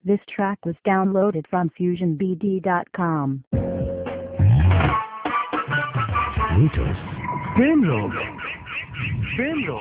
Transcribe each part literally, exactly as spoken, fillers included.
This track was downloaded from fusion b d dot com. Bluetooth. Benlog. Benlog.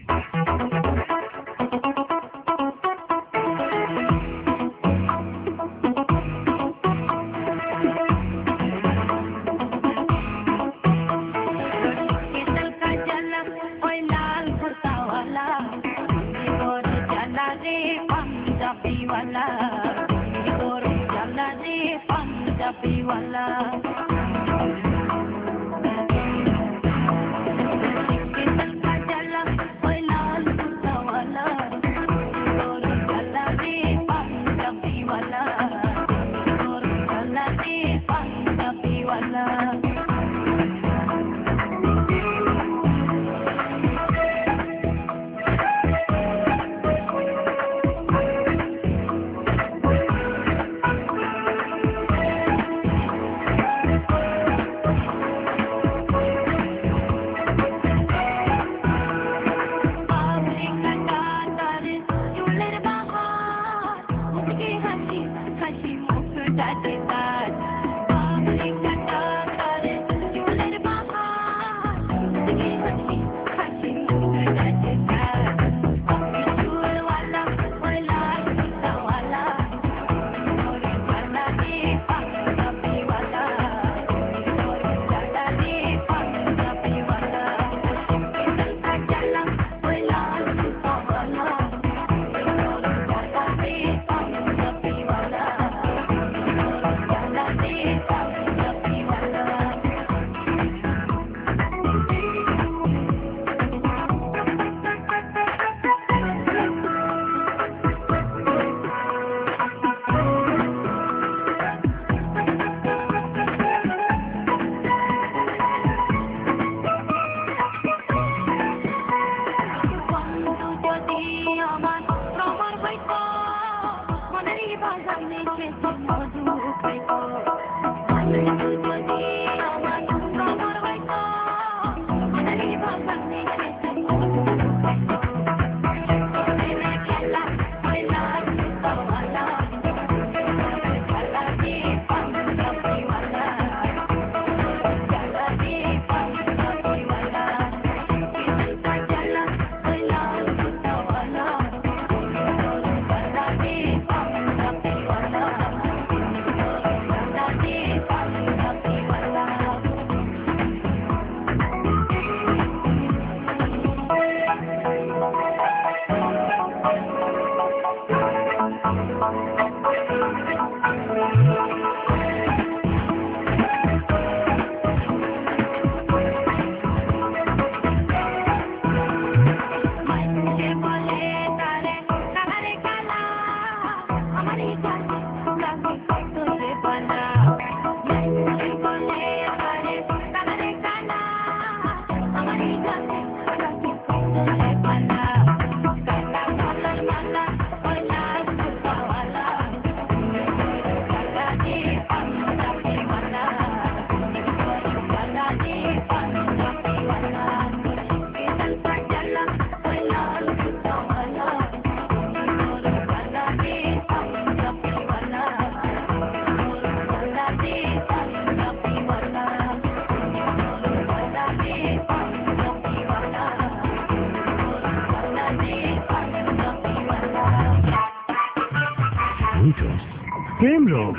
Benlog.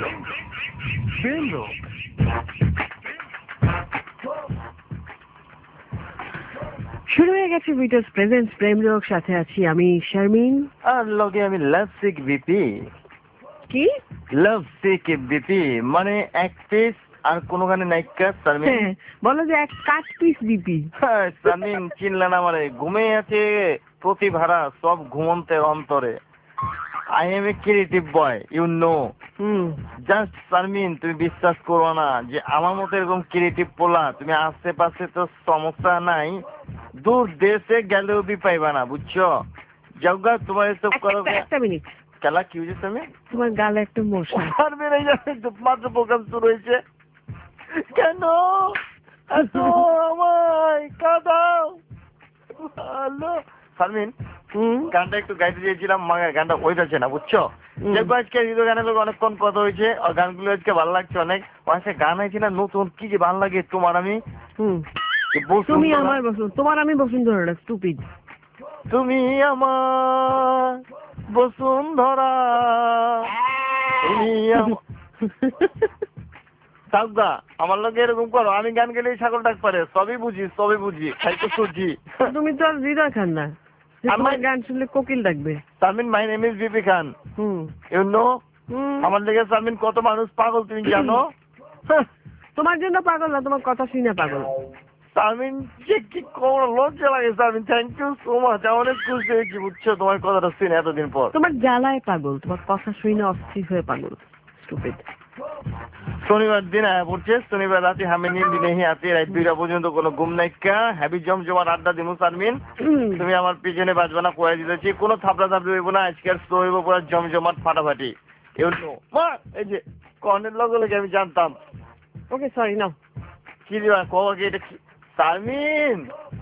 Benlog. শুরু হয়ে গেছে videos presents প্রেমলোক, সাথে আছি আমি শারমিন আর লগে আমি লাভ সিক বিপি। কি লাভ সিক বিপি মানে এক পিস আর কোন গানে নায়িকা শারমিন। হ্যাঁ, বলো যে এক কাট পিস বিপি। হ্যাঁ, শারমিন চিনলে না মানে ঘুমে আছে প্রতিভারা সব ঘুমন্তের অন্তরে। I am a creative boy, you know. Hmm just Sharmin, তুমি বিশ্বাস করো না যে আমার মতো এরকম ক্রিয়েটিভ পোলা তুমি আশেপাশে তো সমস্যা নাই, দূর দেশে গেলেও বি পাইবা না, বুঝছো? যাওগা তোমার এসব করো। একটা মিনিট, খেলা কি হয়েছে তুমি? তোমার গালে একটা মশা। শারমিন এই মাত্র প্রোগ্রাম শুরু হয়েছে, কেন এত আমায় কাঁদাও? হ্যালো শারমিন হুম গানটা একটু গাইতে চেয়েছিলাম, মাগা গানটা ওইটাছে না বুঝছো। হুম। দেখবো আজকে হৃদয় গানের লোক অনেকক্ষণ কথা হয়েছে, আর গানগুলো আজকে ভালো লাগছে অনেক। ও আজকে গান হয়েছে না নতুন, কি যে ভালো লাগে তোমার আমি হুম কি বসুন্ধরা। তুমি আমার বসুন, তোমার আমি বসুন্ধরা, স্টুপিড। তুমি আমার বসুন্ধরা, তুমি আমার সাউদা, আমার লোক এরকম করো, আমি গান গেলেই ছাগল ডাক পারে, সবই বুঝি সবই বুঝি, খাই তো সুজি। তুমি তো আর হৃদয় খান না যে আমার- তোমার গান শুনলে কোকিল ডাকবে। Salmin, my name is BP Khan, hmm you know. Hmm. আমার লেগে সালমিন কত মানুষ পাগল তুমি জানো। তোমার জন্য পাগল না, তোমার কথা শুনে পাগল। সালমিন যে কি কোন লজ্জা লাগে Salmin, thank you so much, আমি অনেক খুশি হয়েছি বুঝছো তোমার কথাটা শুনে এতদিন পর। তোমার জ্বালায় পাগল, তোমার কথা শুনে অস্থির হয়ে পাগল, স্টুপিড। শনিবার দিন আয়া পড়ছে, শনিবার রাতে আমি নিন্দি নেই আছি, রাত দুইটা পর্যন্ত কোনো ঘুম নাইকা, হ্যাভি জমজমার আড্ডা দিমু সালমিন। তুমি আমার পিছনে বাজবা না, কয়ে দিতেছি, কোনো থাপড়া থাপড়ি হইব না, আজকের শো হইব পুরো জমজমাট ফাটাফাটি। এগুলো মা এই যে কর্নের লগে লগে আমি জানতাম। Okay sorry now. কি দিবা কবা কি এটা কি? সালমিন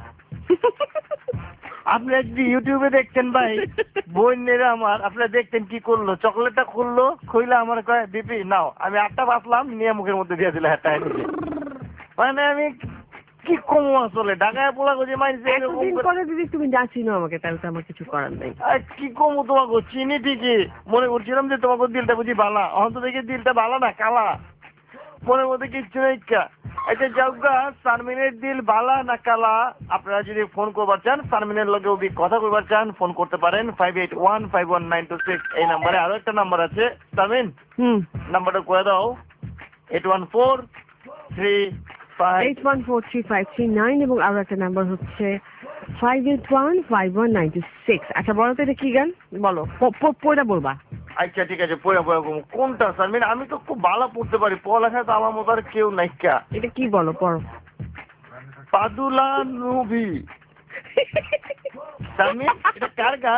আপনি আজকে ইউটিউবে দেখতেন ভাই, বোনেরা আমার, আপনারা দেখতেন কি করলো, চকলেটটা খুললো, খুইলে আমার কয় বিপি নাও, আমি আটটা বাঁচলাম নিয়ে মুখের মধ্যে দিয়ে দিল একটা নিজে। মানে আমি কি কমু আসলে ঢাকায় পোলা গজি মাইছে এতদিন পরে দিদি তুমি যা চিনো আমাকে, তাহলে তো আমার কিছু করার নেই। কি কমু তোমাকে চিনি ঠিকই, মনে করছিলাম যে তোমাকে দিলটা বুঝি বালা, অন্ত দেখি দিলটা বালা না কালা, মনের মধ্যে কিচ্ছু নেই। আচ্ছা যাওগা, সারমিনের দিল বালা না কালা, আপনারা যদি ফোন করবার চান, সারমিনের লগে ওবি কথা কইবার চান, ফোন করতে পারেন five eight one five one nine two six এই নাম্বারে। আরো একটা নাম্বার আছে সারমিন, হুম নাম্বারটা কয়ে দাও, eight one four three five eight one four three five three nine এবং আরো একটা নাম্বার হচ্ছে five eight one five one nine two six. আচ্ছা বলো তো এটা কি গান, বলো পয়টা বলবা। আচ্ছা ঠিক আছে, পড়া পড়া কোনটা সারমিন, আমি তো খুব ভালো পড়তে পারি, পড়ালেখা তো আমার মতো আর কেউ নাইকা। এটা কি বলো, পড়ো। পাদুলা নবী সারমিন, এটা কার গান?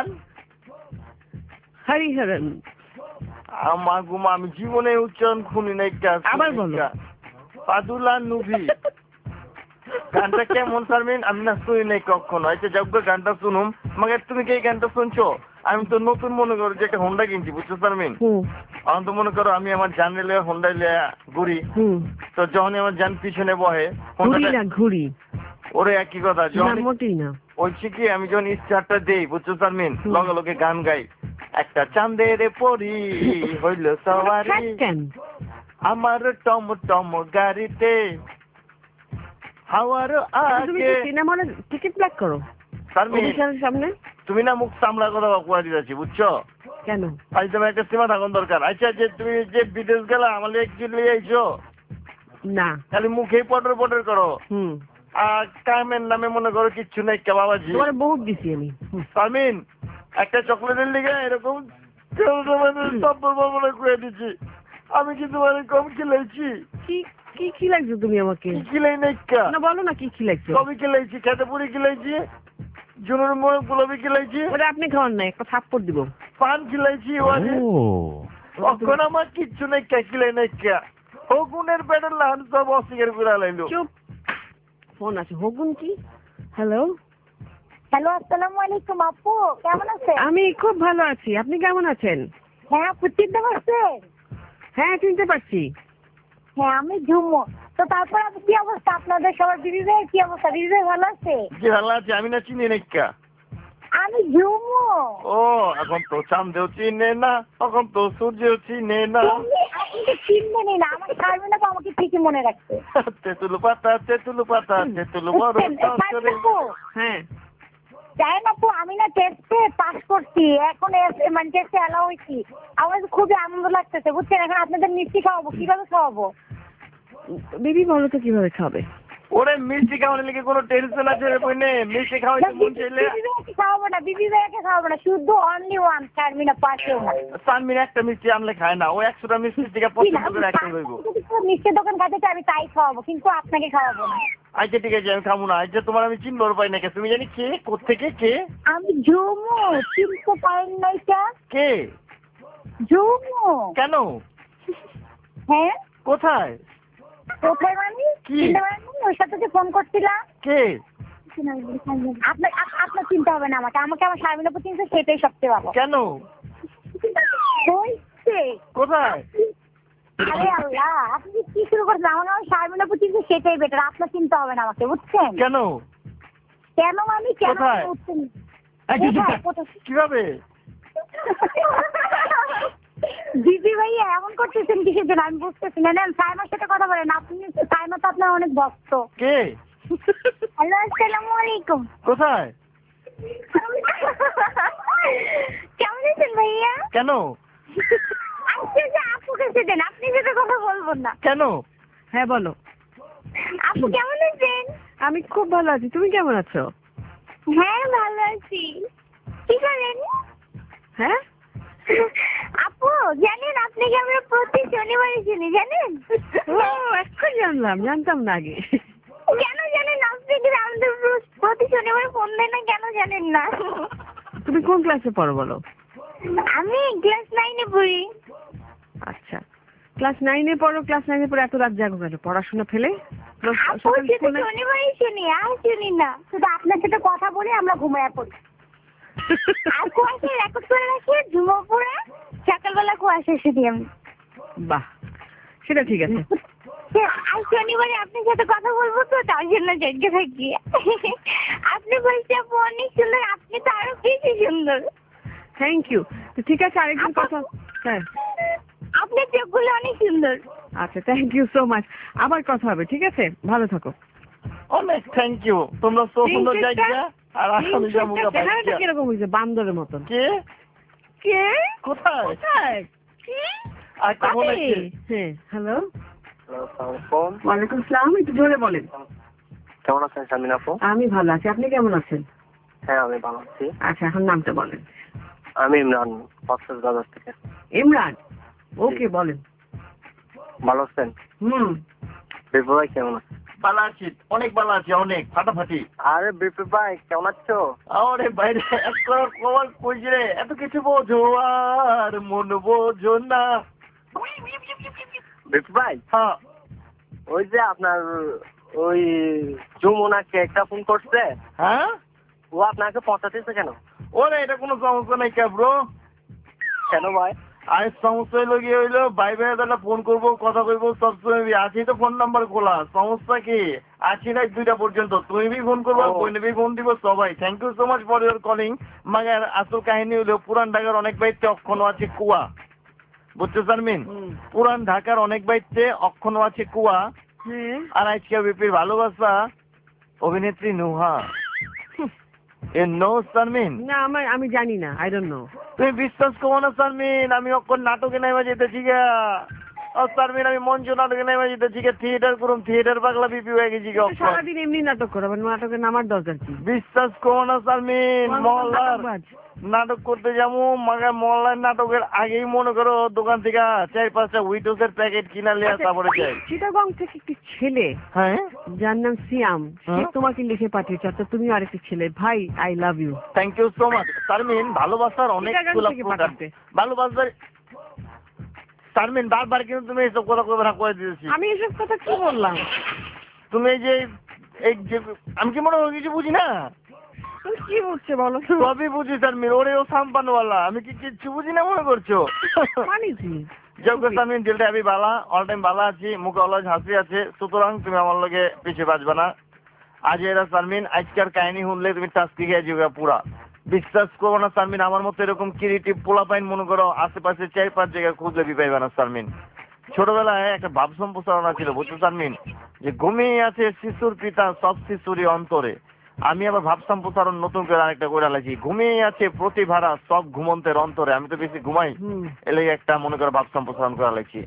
হরিহরন। আমার গুমা আমি জীবনে উচ্চারণ শুনি নাইকা। আবার বলো। পাদুলা নবী গানটা কেমন সারমিন, আমি না শুনি নাই কখনো। আচ্ছা যাক গানটা শুনুম, মাকে তুমি কি এই গানটা শুনছো? আমি তো নতুন মনে করো যে একটা হোন্ডা কিনছি বুঝছো সারমিন, আমি তো মনে করো আমি আমার জান নিলে হোন্ডা ঘুরি, তো যখন আমার জান পিছনে বহে ঘুরি, ওরে একই কথা, যখন মোটেই না বলছি কি আমি যখন স্টার্টটা দেই বুঝছো সারমিন, লগে লগে গান গাই, একটা চাঁদের পরি হইল সবারি আমার টম টম গাড়িতে হাওয়ার আগে। সিনেমা হলে টিকিট ব্ল্যাক করো সারমিন সামনে, তুমি না মুখ সামলা কথা কয়ে দিতেছি বুঝছো কেন? আজ তোমার একটা সীমা থাকুন দরকার। আচ্ছা যে তুমি যে বিদেশ গেলা আমার একচুয়ালি আইছো না, খালি মুখেই পটর পটর করো, হুম আর কামের নামে মনে করো কিচ্ছু নাই কে বাবাজি। তোমার বহুত দিছি আমি। সারমিন একটা চকলেটের লিগে এরকম বলে কয়ে দিচ্ছি, আমি কি তোমার কম খিলাইছি? কি কি খিলাইছো তুমি আমাকে? কি খিলাই নাই না বলো না কি খিলাইছো? কবি খিলাইছি, খেতে পুরি খিলাইছি, জুনুর মোড় গোলাপি খিলাইছি, ওটা আপনি খাওয়ান না, একটা থাপ্পড় দিব। পান খিলাইছি, এখন আমার কিচ্ছু নাই কে খিলাই নাই কে। হগুনের পেটের লান সব অস্বীকার করে লাইলো। চুপ, ফোন আছে। হগুন কি? হ্যালো হ্যালো, আসসালামু আলাইকুম আপু, কেমন আছেন? আমি খুব ভালো আছি, আপনি কেমন আছেন? হ্যাঁ আপু, চিনতে পারছেন? হ্যাঁ চিনতে পারছি। হ্যাঁ আমি ঝুমু। তো তারপর আপু কি অবস্থা আপনাদের সবার? দিদি ভাই কি অবস্থা? দিদি ভাই ভালো আছে? জি ভালো আছে, আমি না চিনি নাই কে। আমি ঝুমু। ও এখন তো চাঁদেও চিনে না, এখন তো সূর্যও চিনে না। তুমি আপনি তো চিনবেনই না, আমার ছাড়বে না তো আমাকে ঠিকই মনে রাখছে। তেতুলু পাতা তেতুলু পাতা তেতুলু বড় সরে। হ্যাঁ জানেন আপু, আমি না টেস্টে পাস করছি, এখন এ- মানে টেস্টে এলাও হয়েছি। আমার তো খুবই আনন্দ লাগতেছে বুঝছেন। এখন আপনাদের মিষ্টি খাওয়াবো, কিভাবে খাওয়াবো? দিদি বলো তো কিভাবে খাবে? ওরে মিষ্টি খাওয়ানোর লিগে কোনো টেনশন আছে রে বইনে, মিষ্টি খাওয়াইতে মন চাইলে। বিবি ভাইকে খাওয়াবো না, বিবি ভাইকে খাওয়াবো না, শুধু অনলি ওয়ান চারমিনা পাঁচেও না। সানমিন একটা মিষ্টি আনলে খায় না, ও একশোটা মিষ্টির দিকে পছন্দ করে একটা রইব। মিষ্টির দোকান খাতে চাই আমি তাই খাওয়াবো, কিন্তু আপনাকে খাওয়াবো না। আচ্ছা ঠিক আছে আমি খাবো না। আচ্ছা তোমার আমি চিনবার পাই না কে, তুমি জানি কে, কোত্থেকে কে? আমি ঝুমু, চিনতে পারেন নাই তা? কে? ঝুমু। কেন? হ্যাঁ কোথায়? কোথায় মানে? কি? চিনতে পারেন? ওর সাথে যে ফোন করছিলাম। কে? আপনার আপ- আপনার চিন্তা হবে না আমাকে আমাকে আমার শারমিন আপু চিনছে সেটাই সবচেয়ে ভালো। কেন? হইছে। কোথায়? আরে আল্লাহ আপনি কি শুরু করছেন? আমাকে আমার শারমিন আপু চিনছে সেটাই বেটার, আপনার চিন্তা হবে না আমাকে, বুঝছেন? কেন? কেন আমি কেন কোথায়? বুঝছেন? এই যে কোথায়? কোথায়? কিভাবে? দিদি ভাইয়া এমন করতেছেন কিসের জন্য আমি বুঝতেছি না। নেন সাইমার সাথে কথা বলেন, আপনি সাইমা তো আপনার অনেক ভক্ত। কে? হ্যালো আসসালামু আলাইকুম। কোথায়? কেমন আছেন ভাইয়া? কেন? আজকে যে আপু কাছে দেন, আপনি সাথে কথা বলবো না। কেন? হ্যাঁ বলো। আপু কেমন আছেন? আমি খুব ভালো আছি, তুমি কেমন আছো? হ্যাঁ ভালো আছি। কি করেন? হ্যাঁ আপু জানেন আপনাকে আমরা প্রতি শনিবারে শুনি জানেন? ও এখন জানলাম, জানতাম না আগে। কেন জানেন আপনি কি আমাদের প্রতি শনিবারে ফোন দেন না কেন জানেন না? তুমি কোন ক্লাসে পড়ো বলো? আমি ক্লাস নাইনে পড়ি। আচ্ছা ক্লাস নাইনে পড়ো, ক্লাস নাইনে পড়ে এত রাত জাগো কেন? পড়াশোনা ফেলে? আপু শুধু শনিবারই শুনি আর শুনি না, শুধু আপনার সাথে কথা বলে আমরা ঘুমায় পড়ি। আর কুয়াশা রেকর্ড করে রাখি ঝুমো পড়ে সকালবেলা কুয়াশা এসে দিই আমি। বাহ সেটা ঠিক আছে। আর শনিবারে আপনার সাথে কথা বলবো তো তার জন্য জেগে থাকি। আপনি বলছেন আপু অনেক সুন্দর, আপনি তো আরো বেশি সুন্দর। Thank you. তো ঠিক আছে আরেকদিন কথা। হ্যাঁ আপনার চোখগুলো অনেক সুন্দর। আচ্ছা থ্যাংক ইউ সো মাচ, আবার কথা হবে, ঠিক আছে? ভালো থাকো। অনেক থ্যাংক ইউ, তোমরা তো সুন্দর জায়গা। আর আমি যাবো চেহারাটা কিরকম হয়েছে? বান্দরের মতন। কে? কে? কোথায়? কোথায়? কে? আর কেমন আছে? হ্যাঁ হ্যালো আসসালামু ওয়ালাইকুম আসসালাম, একটু জোরে বলেন। কেমন আছেন শারমিন আপু? আমি ভালো আছি, আপনি কেমন আছেন? হ্যাঁ আমি ভালো আছি। আচ্ছা এখন নামটা বলেন। আমি ইমরান, কক্সবাজার বাজার থেকে। ইমরান, ওকে বলেন। ভালো আছেন? হুম বিপু ভাই কেমন আছে? ভালো আছি, অনেক ভালো আছি, অনেক ফাটাফাটি। আরে বিপু ভাই কেমন আছো? আরে বাইরে এক করোড় কমাল কইছে রে, এত কিছু বোঝো আর মন বোঝো না। বিপু ভাই হ্যাঁ ওই যে আপনার ওই যমুনাকে একটা ফোন করছে, হ্যাঁ, ও আপনাকে পৌঁছাতেছে কেন? ওরে এটা কোনো সমস্যা নাই কে ব্রো। কেন ভাই? আর সমস্যা হইলো কি হইলো, ভাই ভাই তাহলে ফোন করবো, কথা কইবো, সবসময় আছি তো ফোন নাম্বার খোলা, সমস্যা কি? আছি না দুইটা পর্যন্ত, তুমি বি ফোন করবো, ও। বইনে বি ফোন দিব সবাই। Thank you so much for your calling. মাগার আসল কাহিনী হইলো পুরান ঢাকার অনেক বাইতে অক্ষণ আছে কুয়া, বুঝছো শারমিন? পুরান ঢাকার অনেক বাইতে অক্ষণ আছে কুয়া। হ্যাঁ আর আজকে বিপির ভালোবাসা অভিনেত্রী নুহা। এ নো শারমিন, না আমার আমি জানি না, আই ডোন্ট নো। তুমি বিশ্বাস করো না শারমিন, আমি অক্ষণ নাটকে নেমে যেতেছি গা। ও শারমিন আমি মঞ্চ নাটকে নেমে যেতেছি গা, থিয়েটার করুম, থিয়েটার পাগলা বিপি হয়ে গেছি গা অক্ষণ। সারাদিন এমনি নাটক করো, আবার নাটকে নামার দরকার কি? বিশ্বাস করো না শারমিন, মহল্লার নাটকবাজ। নাটক করতে যাবো, মাগা মহল্লার নাটকের আগেই মনে করো দোকান থেকে চার পাঁচটা উইটোসের প্যাকেট কিনা লিয়া তারপরে যাই। চিটাগং থেকে একটি ছেলে হ্যাঁ যার নাম সিয়াম, সে হ্যাঁ? তোমাকে লিখে পাঠিয়েছে, অর্থাৎ তুমি আরেকটি ছেলে। ভাই I love you. Thank you so much Sharmin, ভালোবাসার অনেক চিটাগাং খোলা থেকে প্রকার। পাঠাতে। ভালোবাসার শারমিন বারবার কিন্তু তুমি এইসব কথা কবে না করে দিয়েছি। আমি এসব কথা কি বললাম? তুমি এই যে এই যে আমি কি মনে হয় কিছু বুঝি না? তুমি কি বলছো বলো? সবই বুঝি শারমিন, ওরেও সাম্পানওয়ালা, আমি কি কিছু বুঝি না মনে করছো? মানে কি? যোগ্য শারমিন, দিলটা আমি বালা, অল টাইম বালা আছি, মুখে অলওয়েজ হাসি আছে, সুতরাং তুমি আমার লগে পিছিয়ে বাঁচবে না। আজ এরা শারমিন, আজকের কাহিনী শুনলে তুমি টাস্কি খেয়ে যাবে পুরা। বিশ্বাস করো না শারমিন, আমার মতো এরকম ক্রিয়েটিভ পোলা পাইন মনে করো আশেপাশে চার পাঁচ জায়গায় খুঁজলে বি পাইবে না শারমিন। ছোটবেলায় একটা ভাব সম্প্রসারণা ছিল, বুঝছো শারমিন, যে ঘুমিয়ে আছে শিশুর পিতা সব শিশুরই অন্তরে। আমি আবার ভাব সম্প্রসারণ নতুন করে আরেকটা করে লাগছি, ঘুমিয়ে আছে প্রতিভারা সব ঘুমন্তের অন্তরে। আমি তো বেশি ঘুমাই, হুম। এলে একটা মনে করো ভাব সম্প্রসারণ করা লাগছি।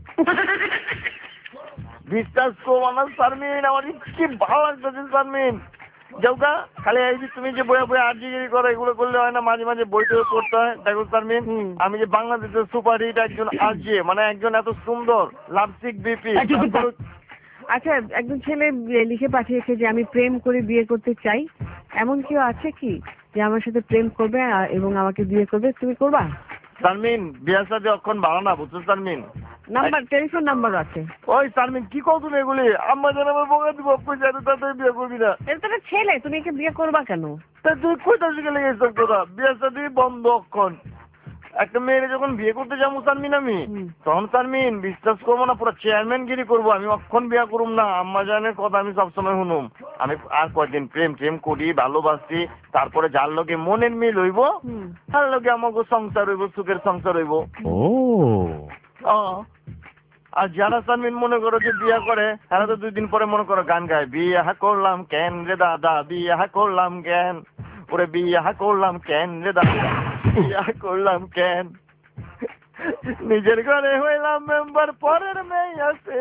বিশ্বাস করো না শারমিন, আমার কি ভালো লাগতেছে শারমিন। যাওগা খালি এই যে তুমি যে বইয়া বইয়া আর্জিগিরি করো, এগুলো করলে হয় না, মাঝে মাঝে বইতে পড়তে হয়। দেখো শারমিন, হুম। আমি যে বাংলাদেশের সুপার হিট একজন আরজি, মানে একজন এত সুন্দর লাভসিক বিপি। আচ্ছা একজন ছেলে লিখে পাঠিয়েছে যে আমি প্রেম করে বিয়ে করতে চাই, এমন কেউ আছে কি যে আমার সাথে প্রেম করবে আর- এবং আমাকে বিয়ে করবে? তুমি করবা? শারমিন বিয়ার সাথে অক্ষণ ভালো না, বুঝছো শারমিন? নাম্বার টেলিফোন নাম্বার আছে। ওই শারমিন কি কও তুমি এগুলি? আম্মা জান আমার বকা দিব, কই জানো তাতে বিয়ে করবি না। এটা তো একটা ছেলে, তুমি একে বিয়ে করবা কেন? তা তুই কইতা শিখে লেগে এসব কথা? বিয়ে শাদী বন্ধ অক্ষণ। একটা মেয়েরে যখন বিয়ে করতে যাবো শারমিন আমি, তখন শারমিন বিশ্বাস করবো না, পুরো চেয়ারম্যান গিরি করবো আমি, অক্ষণ বিয়ে করুম না। আম্মা জানের কথা আমি সবসময় শুনুম। আমি আর কয়দিন প্রেম প্রেম করি, ভালোবাসি, তারপরে যার লোকে মনের মিল হইব, তার লোকে আমাকে সংসার হইব, সুখের সংসার হইব। ও আর যারা শারমিন মনে করো যে বিয়া করে, তারা তো দুই দিন পরে মনে করো গান গায়, বিয়া করলাম কেন রে দাদা, বিয়া করলাম কেন, ওরে বিয়া করলাম কেন রে দাদা, বিয়া করলাম কেন, নিজের ঘরে হইলাম মেম্বার, পরের মেয়ে আছে।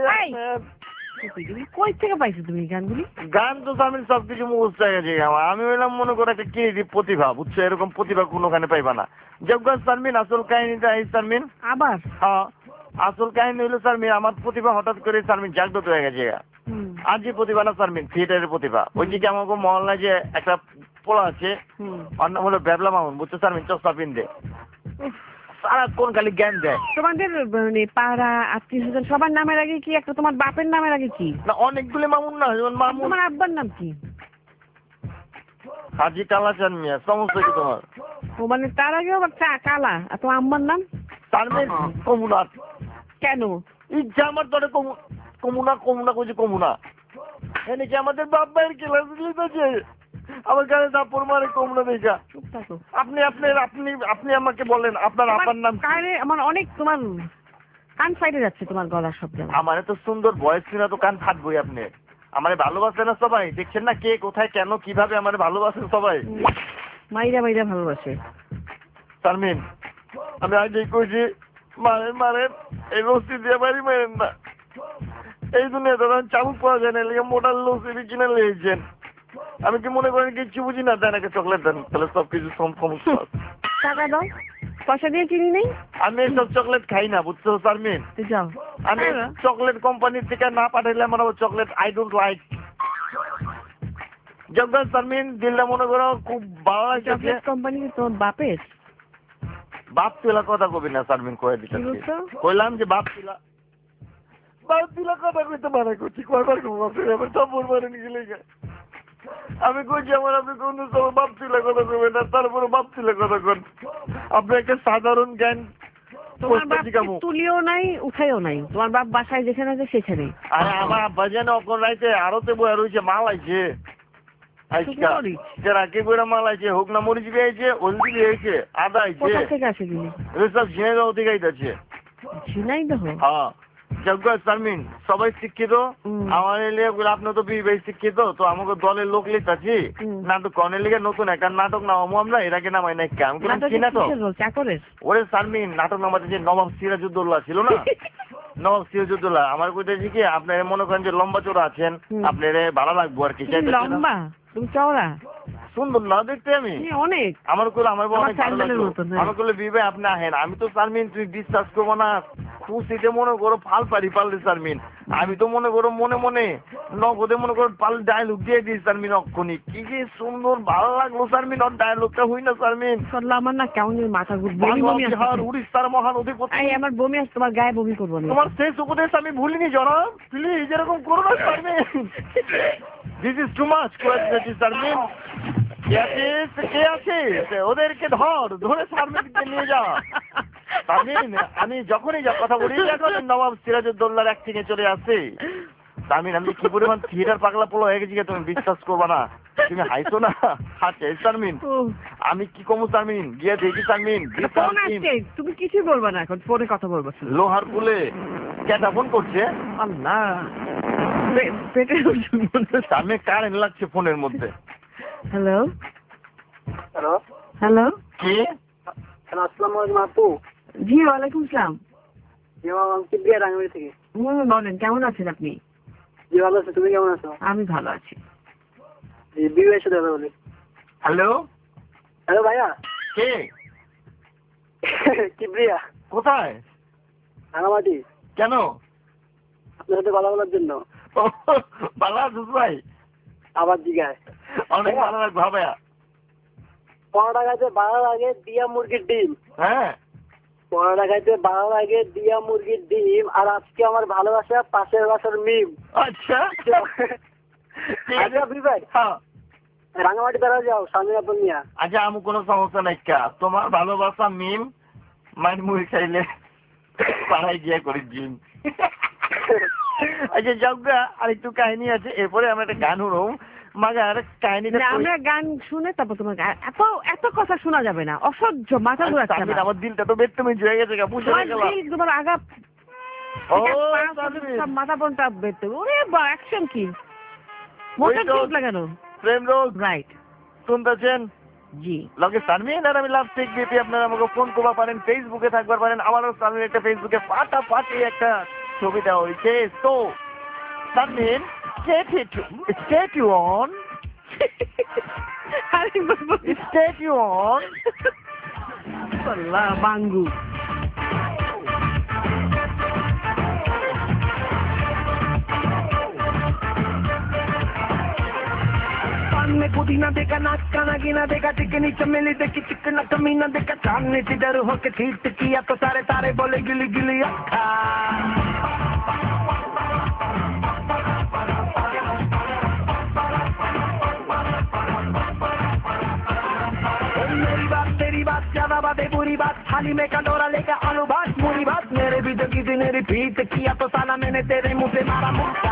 কই থেকে পাইছো তুমি এই গানগুলি? গান তো শারমিন সবকিছু মুখস্থ হয়ে গেছে আমার। আমি হইলাম মনে করো একটা ক্রিয়েটিভ প্রতিভা, বুঝছো? এরকম প্রতিভা কোনোখানে পাইবা না। যোগ্য শারমিন আসল কাহিনীটা এই শারমিন, আবার হ্যাঁ আসল কাহিনী হইলো শারমিন, আমার প্রতিভা হঠাৎ করে শারমিন জাগ্রত হয়ে গেছে। আর যে প্রতিভা না শারমিন, থিয়েটারের প্রতিভা। ওই যে আমাকে মহল্লায় যে একটা পোলা আছে, ওর নাম হলো বেবলা মামুন, বুঝছো শারমিন? চশমা পিনতে সারাক্ষণ খালি জ্ঞান দেয়। তোমাদের মানে পাড়া আত্মীয় স্বজন সবার নামের আগে কি একটা তোমার বাপের নামের আগে কি? না অনেকগুলি মামুন না, যেমন মামুন। তোমার আব্বার নাম কি? হাজি কালাচান মিয়া। সমস্যা কি তোমার? ও মানে তার আগে আবার চা- কালা। আর তোমার আম্মার নাম? শারমিন কমুনা। কেন? ইচ্ছা আমার তোরে কমুনা কমুনা কইছে কমুনা। এনে কি আমাদের বাপ ভাইয়ের ক্লাস আছে? আমার গায়ে দাপড় মারে কমুনা দেখা। চুপ থাকো। আপনি আপনি আপনি আপনি আমাকে বলেন আপনার আপার নাম কি? কানে আমার অনেক তোমার কান ফাইটে যাচ্ছে তোমার গলার শব্দ। আমার এত সুন্দর ভয়েস শুনে তো কান ফাটবই। আপনি আমারে ভালোবাসে না সবাই? দেখছেন না কে কোথায় কেন কিভাবে আমারে ভালোবাসে সবাই? মাইরা মাইরা ভালোবাসে। শারমিন আমি আগেই কইছি, মারেন মারেন, এই রস্তি দিয়ে বাড়ি মারেন না। এই দুনিয়া ধরেন চাবুক পাওয়া যায় না, লেগে মোটার লস্যি কিনে লেগেছেন। আমি কি মনে করেন কিছু বুঝি না? দেন একটা চকলেট দেন, তাহলে সবকিছু সমস্যা। টাকা দাও, পয়সা দিয়ে কিনি নেই। আমি এইসব চকলেট খাই না, বুঝছো শারমিন? যাও। আমি চকলেট কোম্পানির থেকে না পাঠাইলে আমার চকলেট আই ডোন্ট লাইক। জগদান শারমিন দিল্লা মনে করো খুব ভালো লাগছে। চকলেট কোম্পানি তোর বাপের? বাপ তুলা কথা কবি না শারমিন, কয়ে দিচ্ছি। কইলাম যে বাপ তুলা বাপ তুলা কথা কইতে মানা করছি, কয়বার আমার চাপড় মারে গেলে। আমি কইছি আমার আপনি কোন সময় বাপ তুলা কথা কবেন না, তারপরে বাপ তুলা কথা কন। আপনি একটা সাধারণ জ্ঞান তোমার বাপ তুলিও নাই উঠাইও নাই, তোমার বাপ বাসায় যেখানে আছে সেখানে। আরে আমার আব্বা যেন অকন রাইতে আরতে বয়া রয়েছে, মাল আইছে আজকা রাখি বইরা মাল আইছে, হোক না মরিচ বিয়েছে, হলদি বিয়েছে, আদা আইছে। কোথা থেকে আসে দিলি? সব ঝিনাইদহ থেকে আইতাছে। ঝিনাইদহ? হ্যাঁ যোগ্য শারমিন সবাই শিক্ষিত। আমার এলাকা আপনি তো বিয়ে শিক্ষিত, তো আমাকে দলের লোক লিখতেছি নাটক কনের লিগে নতুন একটা নাটক নামাবো আমরা, এর আগে নামাই নাই। আমি কি নাটক? ওরে শারমিন নাটক নামাতে যে নবাব সিরাজউদ্দৌলা ছিল না, নবাব সিরাজউদ্দৌলা, আমার কইতেছি কি আপনার মনে করেন যে লম্বা চোরা আছেন, আপনার ভালো লাগবো আর কি। লম্বা তুমি চওড়া সুন্দর না দেখতে আমি অনেক। আমার কোলে আমার অনেক ভালো লাগলো। আমার কোলে বিবে আপনি আহেন। আমি তো শারমিন তুই বিশ্বাস করবো না, খুশিতে মনে করো ফাল পারি পারলে শারমিন। আমি তো মনে করো মনে মনে নগদে মনে করো পাল ডায়লগ দিয়ে দিই শারমিন অক্ষণি। কি কি সুন্দর ভালো লাগলো শারমিন, ওর ডায়লগটা হই না শারমিন? আমার না কেমন মাথা ঘুরছে। উড়িষ্যার মহান অধিপতি। আমার বমি আসছে, তোমার গায়ে বমি করবো না। তোমার শেষ উপদেশ আমি ভুলিনি জনাব, প্লিজ এরকম করো না Sharmin. This is too much question Sharmin. কে আছে ওদেরকে ধর, ধরে শারমিনকে নিয়ে যা। শারমিন আমি যখনই যা কথা বলি এখন নবাব সিরাজউদ্দৌলার অ্যাক্টিং এ চলে আসছে। শারমিন আমি কি পরিমাণ থিয়েটার পাগলা পোলা হয়ে গেছি তুমি বিশ্বাস করবা না। তুমি হাইছো না হাসে শারমিন। আমি কি কমু শারমিন, গিয়ে দেখি শারমিন তুমি কিছুই বলবা না, এখন ফোনে কথা বলবো। লোহার পুলে কেটা ফোন করছে, আল্লাহ পেটে শারমিন কারেন্ট লাগছে ফোনের মধ্যে। হ্যালো হ্যালো হ্যালো কে? হ্যালো আসসালামু আলাইকুম আপু। জি ওয়ালাইকুম আসসালাম। জি মামা আমি কিবরিয়া রাঙ্গুলি থেকে। বলেন কেমন আছেন আপনি? জি ভালো আছি, তুমি কেমন আছো? আমি ভালো আছি। জি বিয়ে সাথে কথা বলি। হ্যালো হ্যালো ভাইয়া। কে? কিবরিয়া। কোথায়? রাঙামাটি। কেন? আপনার সাথে কথা বলার জন্য। ভালো আছিস ভাই? আবার জিগায় অনেক ভালো লাগবে ভাইয়া। পনেরো টাকাতে ভালো লাগে দিয়া মুরগির ডিম। হ্যাঁ পরোটা খাইতে ভালো লাগে দিয়া মুরগির ডিম, আর আজকে আমার ভালোবাসা পাশের বাসার মিম। আচ্ছা আচ্ছা ভাই, হ্যাঁ রাঙামাটি বেড়া যাও স্বামীরাপুর নিয়া। আচ্ছা আমি কোনো সমস্যা নাই কা, তোমার ভালোবাসা মিম মাইন মুড়ি খাইলে পাড়ায় গিয়ে করি জিম। আচ্ছা যাওগা আর একটু কাহিনী আছে, এরপরে আমরা একটা গান শুনবো। মাগার কাহিনীটা আমরা গান শুনে তারপর তোমার এত এত কথা শোনা যাবে না, অসহ্য মাথা ঘুরাচ্ছে না। আমার দিলটা তো বেদমে হয়ে গেছে, বুঝে গেলাম তোমার আগা ও সব মাথা বোনটা বেরতে। ওরে বা অ্যাকশন কি মোটা জোর লাগানো প্রেম রোগ রাইট শুনতেছেন জি। লগে সানমিন আর আমি লাভ টেক দিতে আপনারা আমাকে ফোন করবা পারেন, ফেসবুকে থাকবার পারেন। আমারও সানমিন একটা ফেসবুকে ফাটাফাটি একটা ছবি দেওয়া হয়েছে। তো সানমিন stay tuned stay tuned আল্লাহ বাঙ্গু में पुदीना देखा, नाच गाना गिना देखा, चिकनी चमेली देखी, चिकना कमीना देखा, सामने जिधर होके ठीक किया तो सारे तारे बोले गिली गिली अक्खा। मेरी बात तेरी बात ज्यादा बातें बुरी बात, थाली में कटोरा लेकर आलू भात पूरी बात, मेरे भी तो किसी ने रिपीट किया तो साला मैंने तेरे मुंह पे मारा मुक्का।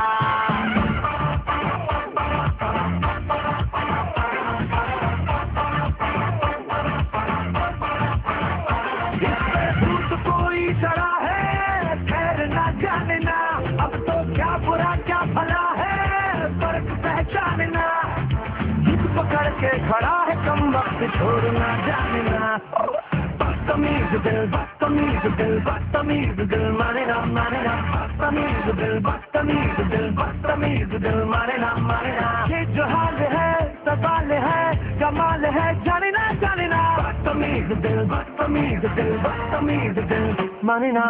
कोई चढ़ा है खैर ना जाने ना, अब तो क्या बुरा क्या भला है फर्क पहचानना, जिद पकड़ के खड़ा है कम वक्त छोड़ना जानना। बदतमीज दिल बदतमीज दिल बदतमीज दिल माने ना माने ना, बदतमीज दिल बदतमीज दिल बदतमीज दिल माने ना माने ना। ये जो हाल है सवाल है कमाल है जाने ना जाने ना, बदतमीज दिल बदतमीज दिल बदतमीज दिल माने ना।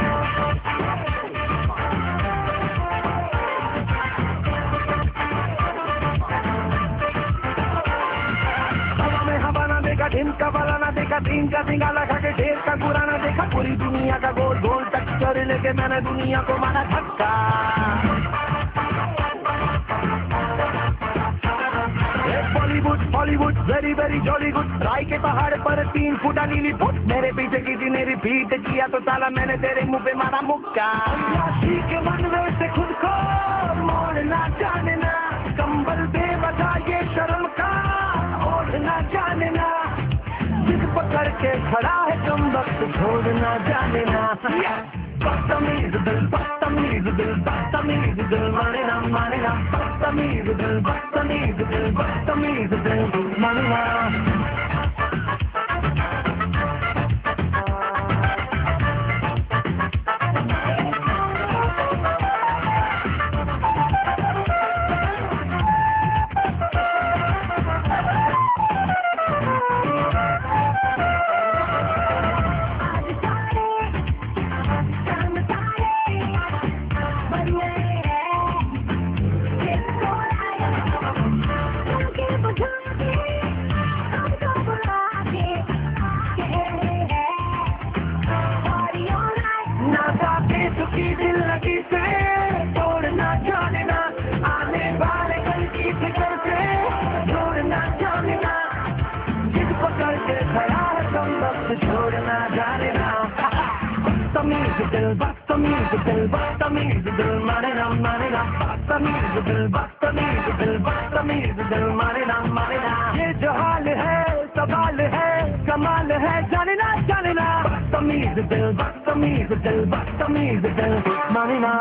दिन का वाला ना देखा, दिन का सिंगा लगा के ढेर का बुरा ना देखा, पूरी दुनिया का गोल गोल टक्कर लेके मैंने दुनिया को मारा धक्का। Bollywood Bollywood very very jolly good, राय के पहाड़ पर तीन फुटा नीली फुट, मेरे पीछे किसी ने रिपीट किया तो साला मैंने तेरे मुंह पे मारा मुक्का। के मनवे से खुद को मोड़ना जानना, कंबल बेवजह ये शर्म का ओढ़ना जानना, जिद पकड़ के खड़ा है कम वक्त छोड़ना जानना। बदतमीज दिल बदतमीज दिल बदतमीज दिल माने ना माने ना, बदतमीज दिल बदतमीज दिल बदतमीज दिल माने ना। दिल लगी से तोड़ना जानना, आने वाले कल की फिक्र से जोड़ना जानना, जिद पकड़ के खड़ा है कम वक्त छोड़ना जानना। बदतमीज दिल बदतमीज दिल बदतमीज दिल माने ना माने ना, बदतमीज दिल बदतमीज दिल बदतमीज दिल माने ना माने ना। ये जो हाल है सवाल है कमाल है जानना जानना, बदतमीज दिल बदतमीज दिल बदतमीज दिल माने ना।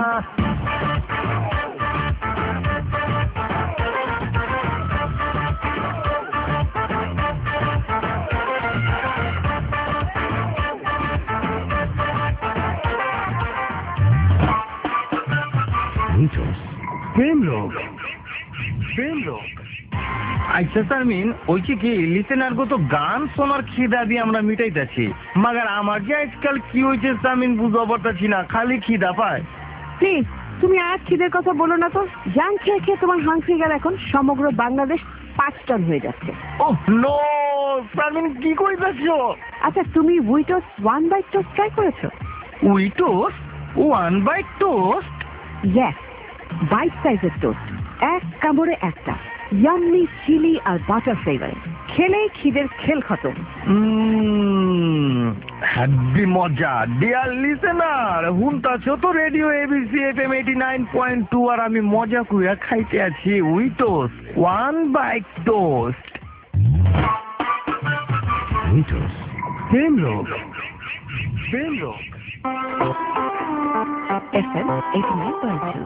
প্রেম রোগ প্রেম রোগ। আচ্ছা সারমিন, ওই কি লিসেনার গো তো গান শোনার খিদা দিয়ে আমরা মিটাইতেছি, মাগার আমার যে আজকাল কি হয়েছে সারমিন বুঝতে পারতাছি না, খালি খিদা পায়। প্লিজ তুমি আর খিদের কথা বলো না তো, জান খেয়ে খেয়ে তোমার হাংরি গেল এখন সমগ্র বাংলাদেশ পাঁচ টন হয়ে যাচ্ছে। ওহ নো, সারমিন কি কইতাছো? আচ্ছা, তুমি উইটোস ওয়ান বাইট টোস্ট ট্রাই করেছো? উইটোস one bite toast? Yes, bite সাইজের টোস্ট, এক কামড়ে একটা, ইয়াম্মি চিলি আর বাটার ফ্লেভারে, খেলেই খিদের খেল খতম। হ্যাপি মজা। ডিয়ার লিসেনার, হুনতাছো তো radio ABC FM eighty nine point two, আর আমি মজা কইরা খাইতে আছি উইটোস ওয়ান বাইট টোস্ট। উইটোস প্রেম রোগ, প্রেম রোগ। FM eighty nine point two.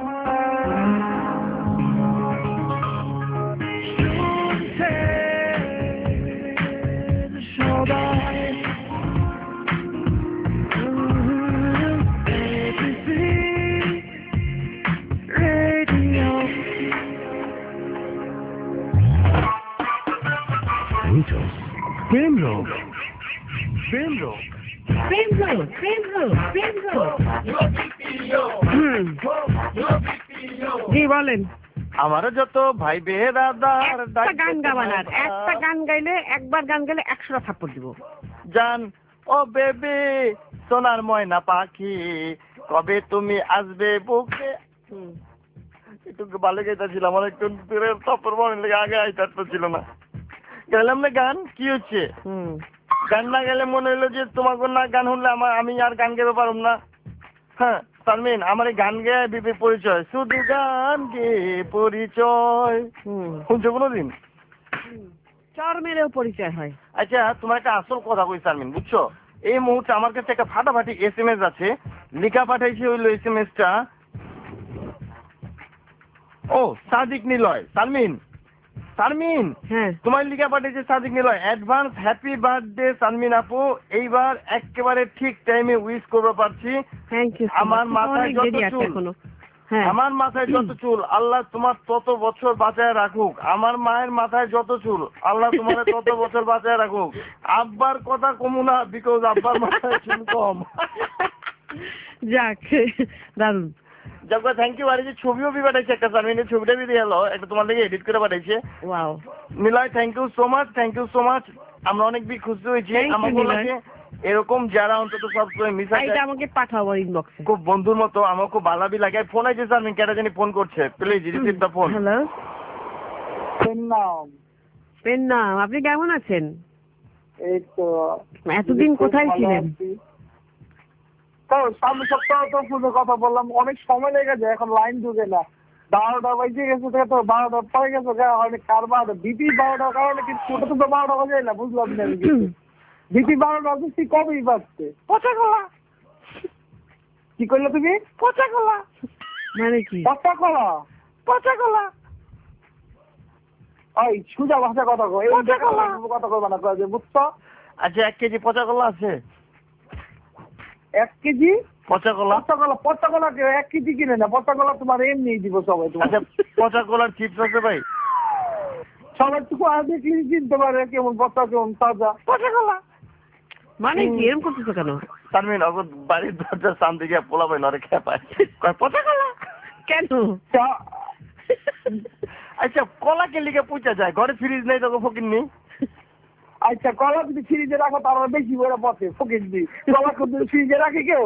প্রেম রোগ, প্রেম রোগ, প্রেম রোগ, প্রেম রোগ, প্রেম রোগ। জি বলেন। আমারও যত ভাই বেরাদার, একটা গান গাবানার, একটা গান গাইলে, একবার গান গাইলে একশোটা থাপ্পড় দিব। জান ও বেবি, সোনার ময়না পাখি, কবে তুমি আসবে বুকে। একটু ভালো গাইতেছিলাম, আমার একটু থাপ্পড় মনে লেগে আগে আইতে ছিল না। গেলাম না গান, কি হচ্ছে? গান না গেলে মনে হলো যে তোমাকে না গান শুনলে আমার আমি আর গান গেতে পারব না। হ্যাঁ সারমিন, আমার এই গান গেয়ে বিপি পরিচয়, শুধু গান গে পরিচয়, শুনছো কোনোদিন? চর মেরেও পরিচয় হয়। আচ্ছা তোমার একটা আসল কথা কই সারমিন, বুঝছো? এই মুহূর্তে আমার কাছে একটা ফাটাফাটি এস এম এস আছে, লিখা পাঠাইছে হইলো এস এম এস টা। ও সাদিক নিলয়। সারমিন, সারমিন, হ্যাঁ তোমার লিখা পাঠিয়েছে Sadiq Niloy, advance happy birthday Sharmin আপু, এইবার একেবারে ঠিক টাইমে উইশ করতে পারছি। Thank you. আমার মাথায় যত চুল, আমার মাথায় যত চুল আল্লাহ তোমার তত বছর বাঁচায় রাখুক। আমার মায়ের মাথায় যত চুল আল্লাহ তোমার তত বছর বাঁচায় রাখুক। আব্বার কথা কমু না, বিকজ আব্বার মাথায় চুল কম। যাক, দারুন। যাক, থ্যাংক ইউ। আর এই যে ছবিও বি পাঠাইছে একটা, সারমিনের ছবিটা বি দিয়ে এলো একটা, তোমার লেগে এডিট করে পাঠাইছে। Wow Niloy, thank you so much, thank you so much. আমরা অনেক বেশি খুশি হয়েছি। আমাকে লাগে এরকম যারা অন্তত সবসময় মিশা এটা আমাকে পাঠাও ইনবক্সে, খুব বন্ধুর মতো, আমার খুব ভালাবি লাগে। ফোন আইছে সারমিন, কেটা জানি ফোন করছে, please receive the phone. Hello নাম পেন নাম, আপনি কেমন আছেন? এই তো এতদিন কোথায় ছিলেন? তো সামনে সপ্তাহে তো পুজোর কথা বললাম, অনেক সময় লেগে যায়, এখন লাইন ঢুকে না। বারোটা বাজে গেছে থেকে তো বারোটা পরে গেছে, অনেক কার বারোটা বিপি বারোটার কারণে কিন্তু ছোট ছোট বারোটা বাজে না, বুঝলাম না বিপি বারোটা বাজে কবেই বাজছে। পচা কলা কি করলে তুমি? পচা কলা মানে কি? পচা কলা, পচা কলা। ওই সুজা ভাষা কথা কো, এই কথা কইবা না, বুঝছো? আচ্ছা, এক কেজি পচা কলা আছে? এক কেজি পচা কলা? পচা কলা, পচা কলা এক কেজি কিনে না, পচা কলা তোমার এমনি দিব সবাই। আচ্ছা, পচা কলার চিপস আছে ভাই? সবাই তো আগে কিনতে পারে, কেমন পচা কেমন তাজা। পচা কলা মানে কি এরকম করতেছো কেন? সারমিন, অগর বাড়ির দরজার সামনে গিয়ে পোলা ভাই নরে খেয়ে পায়, পচা কলা কেন? আচ্ছা, কলা কে লিখে পুচা যায়? ঘরে ফ্রিজ নেই তোকে ফকির নেই? আচ্ছা, কলা যদি ফ্রিজে রাখো তার বেশি করে পচে, ফকির দি। কলা কিন্তু ফ্রিজে রাখে কেউ?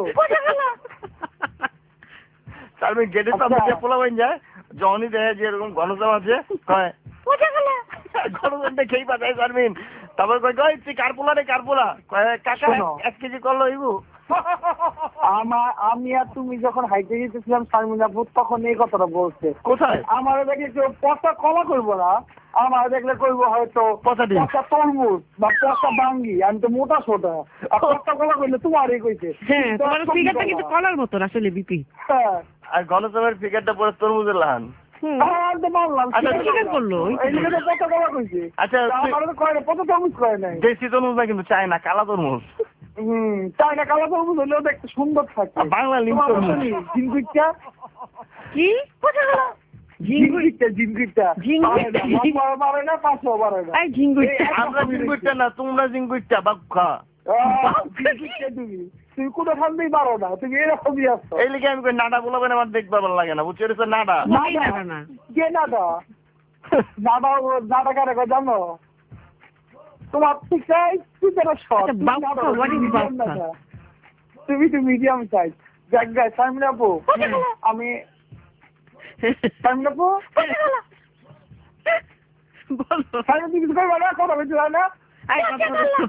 সারমিন, গেটের সামনে পোলা ভাই যায়, জনি দেয় যে এরকম ঘনশ্যাম আছে, কয় পচা কলা, ঘনশ্যামটা খেয়ে পাঠায় সারমিন। তারপর কয় কয় তুই কার পোলা রে, কার পোলা? কাকা এক কেজি করলো ইবু। আমার আমি আর তুমি যখন হাইটে যেতেছিলাম শারমিনাপুর, তখন এই কথাটা বলছে। কোথায়? আমার দেখলে কেউ পচা কলা করবো না, আমার দেখলে করবো হয়তো পচা ডিম, পচা তরমুজ বা পচা বাঙ্গি। আমি তো মোটা সোটা, আর পচা কলা করলে তোমারই কইছে। হ্যাঁ, তোমার ফিগারটা কিন্তু কলার মতন আসলে বিপি। হ্যাঁ, আর ঘনশ্যামের ফিগারটা পরে তরমুজের লাহান। আচ্ছা, তরমুজ করে নাই, দেশি তরমুজ না কিন্তু, চায় না, কালা তরমুজ। হম চায় না, কালা তরমুজ হলেও দেখতে সুন্দর থাকে। বাংলা লিঙ্ক তরমুজ। ঝিঙ্গুইটা কি? ঝিঙ্গুইটা ঝিঙ্গুইটা বাড়ে না, পাঁচশো বাড়ে না। আমরা ঝিঙ্গুইটা না, তোমরা ঝিঙ্গুইটা বাক্কা। তুমি তুমি কোনো ঠান্ডাই পারো না, তুমি এরকমই আসছো। এই লিখে আমি নাডা বলবেন, আমার দেখবার ভালো লাগে না, বুঝছো? এটা নাডা। কে নাডা? দাদা দাদা কারে কয় জানো তোমার থেকে একটু যেন শর্ট আচ্ছা, বাপ্পা, what is বাপ্পা? তুমি তো মিডিয়াম সাইজ যাক গাই সামনে আপু আমি সামনে আপু বলো সামনে তুমি কিছু করবে না কথা বলছি না আই কথা বলো।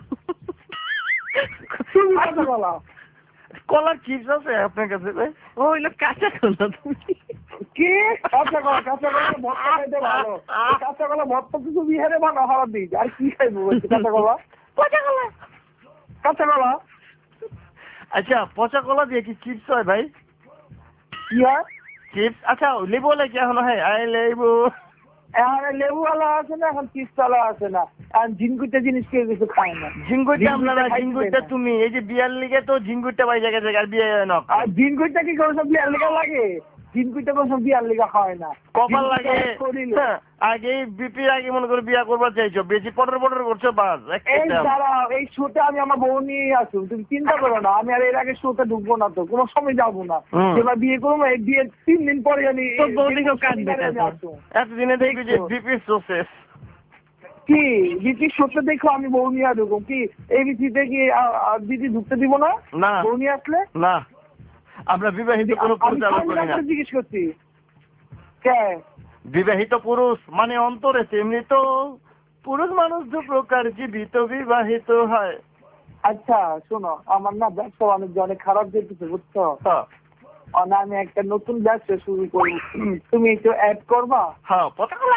তুমি কথা বলো কলার চিপস আছে আপনার কাছে ভাই? ও হইলো কাঁচা কলা তুমি। কি কাঁচা কলা কাঁচা কলা ভর্তা খাইতে ভালো কাঁচা কলা ভর্তা কিছু বিহারে বানা হওয়ার দিই আর কি খাইবো বলছি কাঁচা কলা পচা কলা কাঁচা কলা আচ্ছা পচা কলা দিয়ে কি চিপস হয় ভাই? কি হয় চিপস আচ্ছা লেবু লাগে এখনো হয় আই লেবু এখন লেবুওয়ালা আছে না এখন চিপসওয়ালা আছে না এখন ঝিনকুটে জিনিস কেউ কিছু খায় না ঝিঙ্গুরটা আপনারা খাইতে ঝিঙ্গুরটা না। তুমি এই যে বিয়ার লিগে তো ঝিঙ্গুরটা বাই জায়গা জায়গা বিয়ে নক আর ঝিনকুটটা কি কোনো সব বিয়ার লেগা লাগে ঝিনকুটটা কোনো সব বিয়ার লেগা হয় না কপাল লাগে ঝিনকুটটা করিলে। হ্যাঁ, আগে বিপির আগে মনে করে বিয়া করবার চাইছো বেশি পটর পটর করছো বাস এই দাঁড়াও এই শোতে আমি আমার বউ নিয়ে আসুন তুমি চিন্তা করো না আমি আর এর আগে শোতে ঢুকবো না তো কোনো সময় যাবো না হুম। এবার বিয়ে করবো এই বিয়ে তিন দিন পরে আমি তোর বউ দেখেও কাঁদবে আমি তারপর। আসুন। এতদিনে দেখবি যে বিপির সোসেস কি দিদি শোতে দেখো আমি বউ নিয়ে ঢুকবো কি এই বিচিতে কি আ- আ- দিদি ঢুকতে দিব না না বউ নিয়ে আসলে না আমরা বিবাহিত কোনো আমি পুরুষ আলাপ সামনে করি না আপনাকে জিজ্ঞেস করছি কে বিবাহিত পুরুষ মানে অন্তরে তেমনি তো পুরুষ মানুষ দু প্রকার জীবিত বিবাহিত হয় আচ্ছা শোনো আমার না ব্যবসা বাণিজ্য অনেক খারাপ যেতেছে বুঝছো হ্যাঁ না আমি একটা নতুন ব্যবসা শুরু করি তুমি একটু অ্যাড করবা হ্যাঁ পচা কলা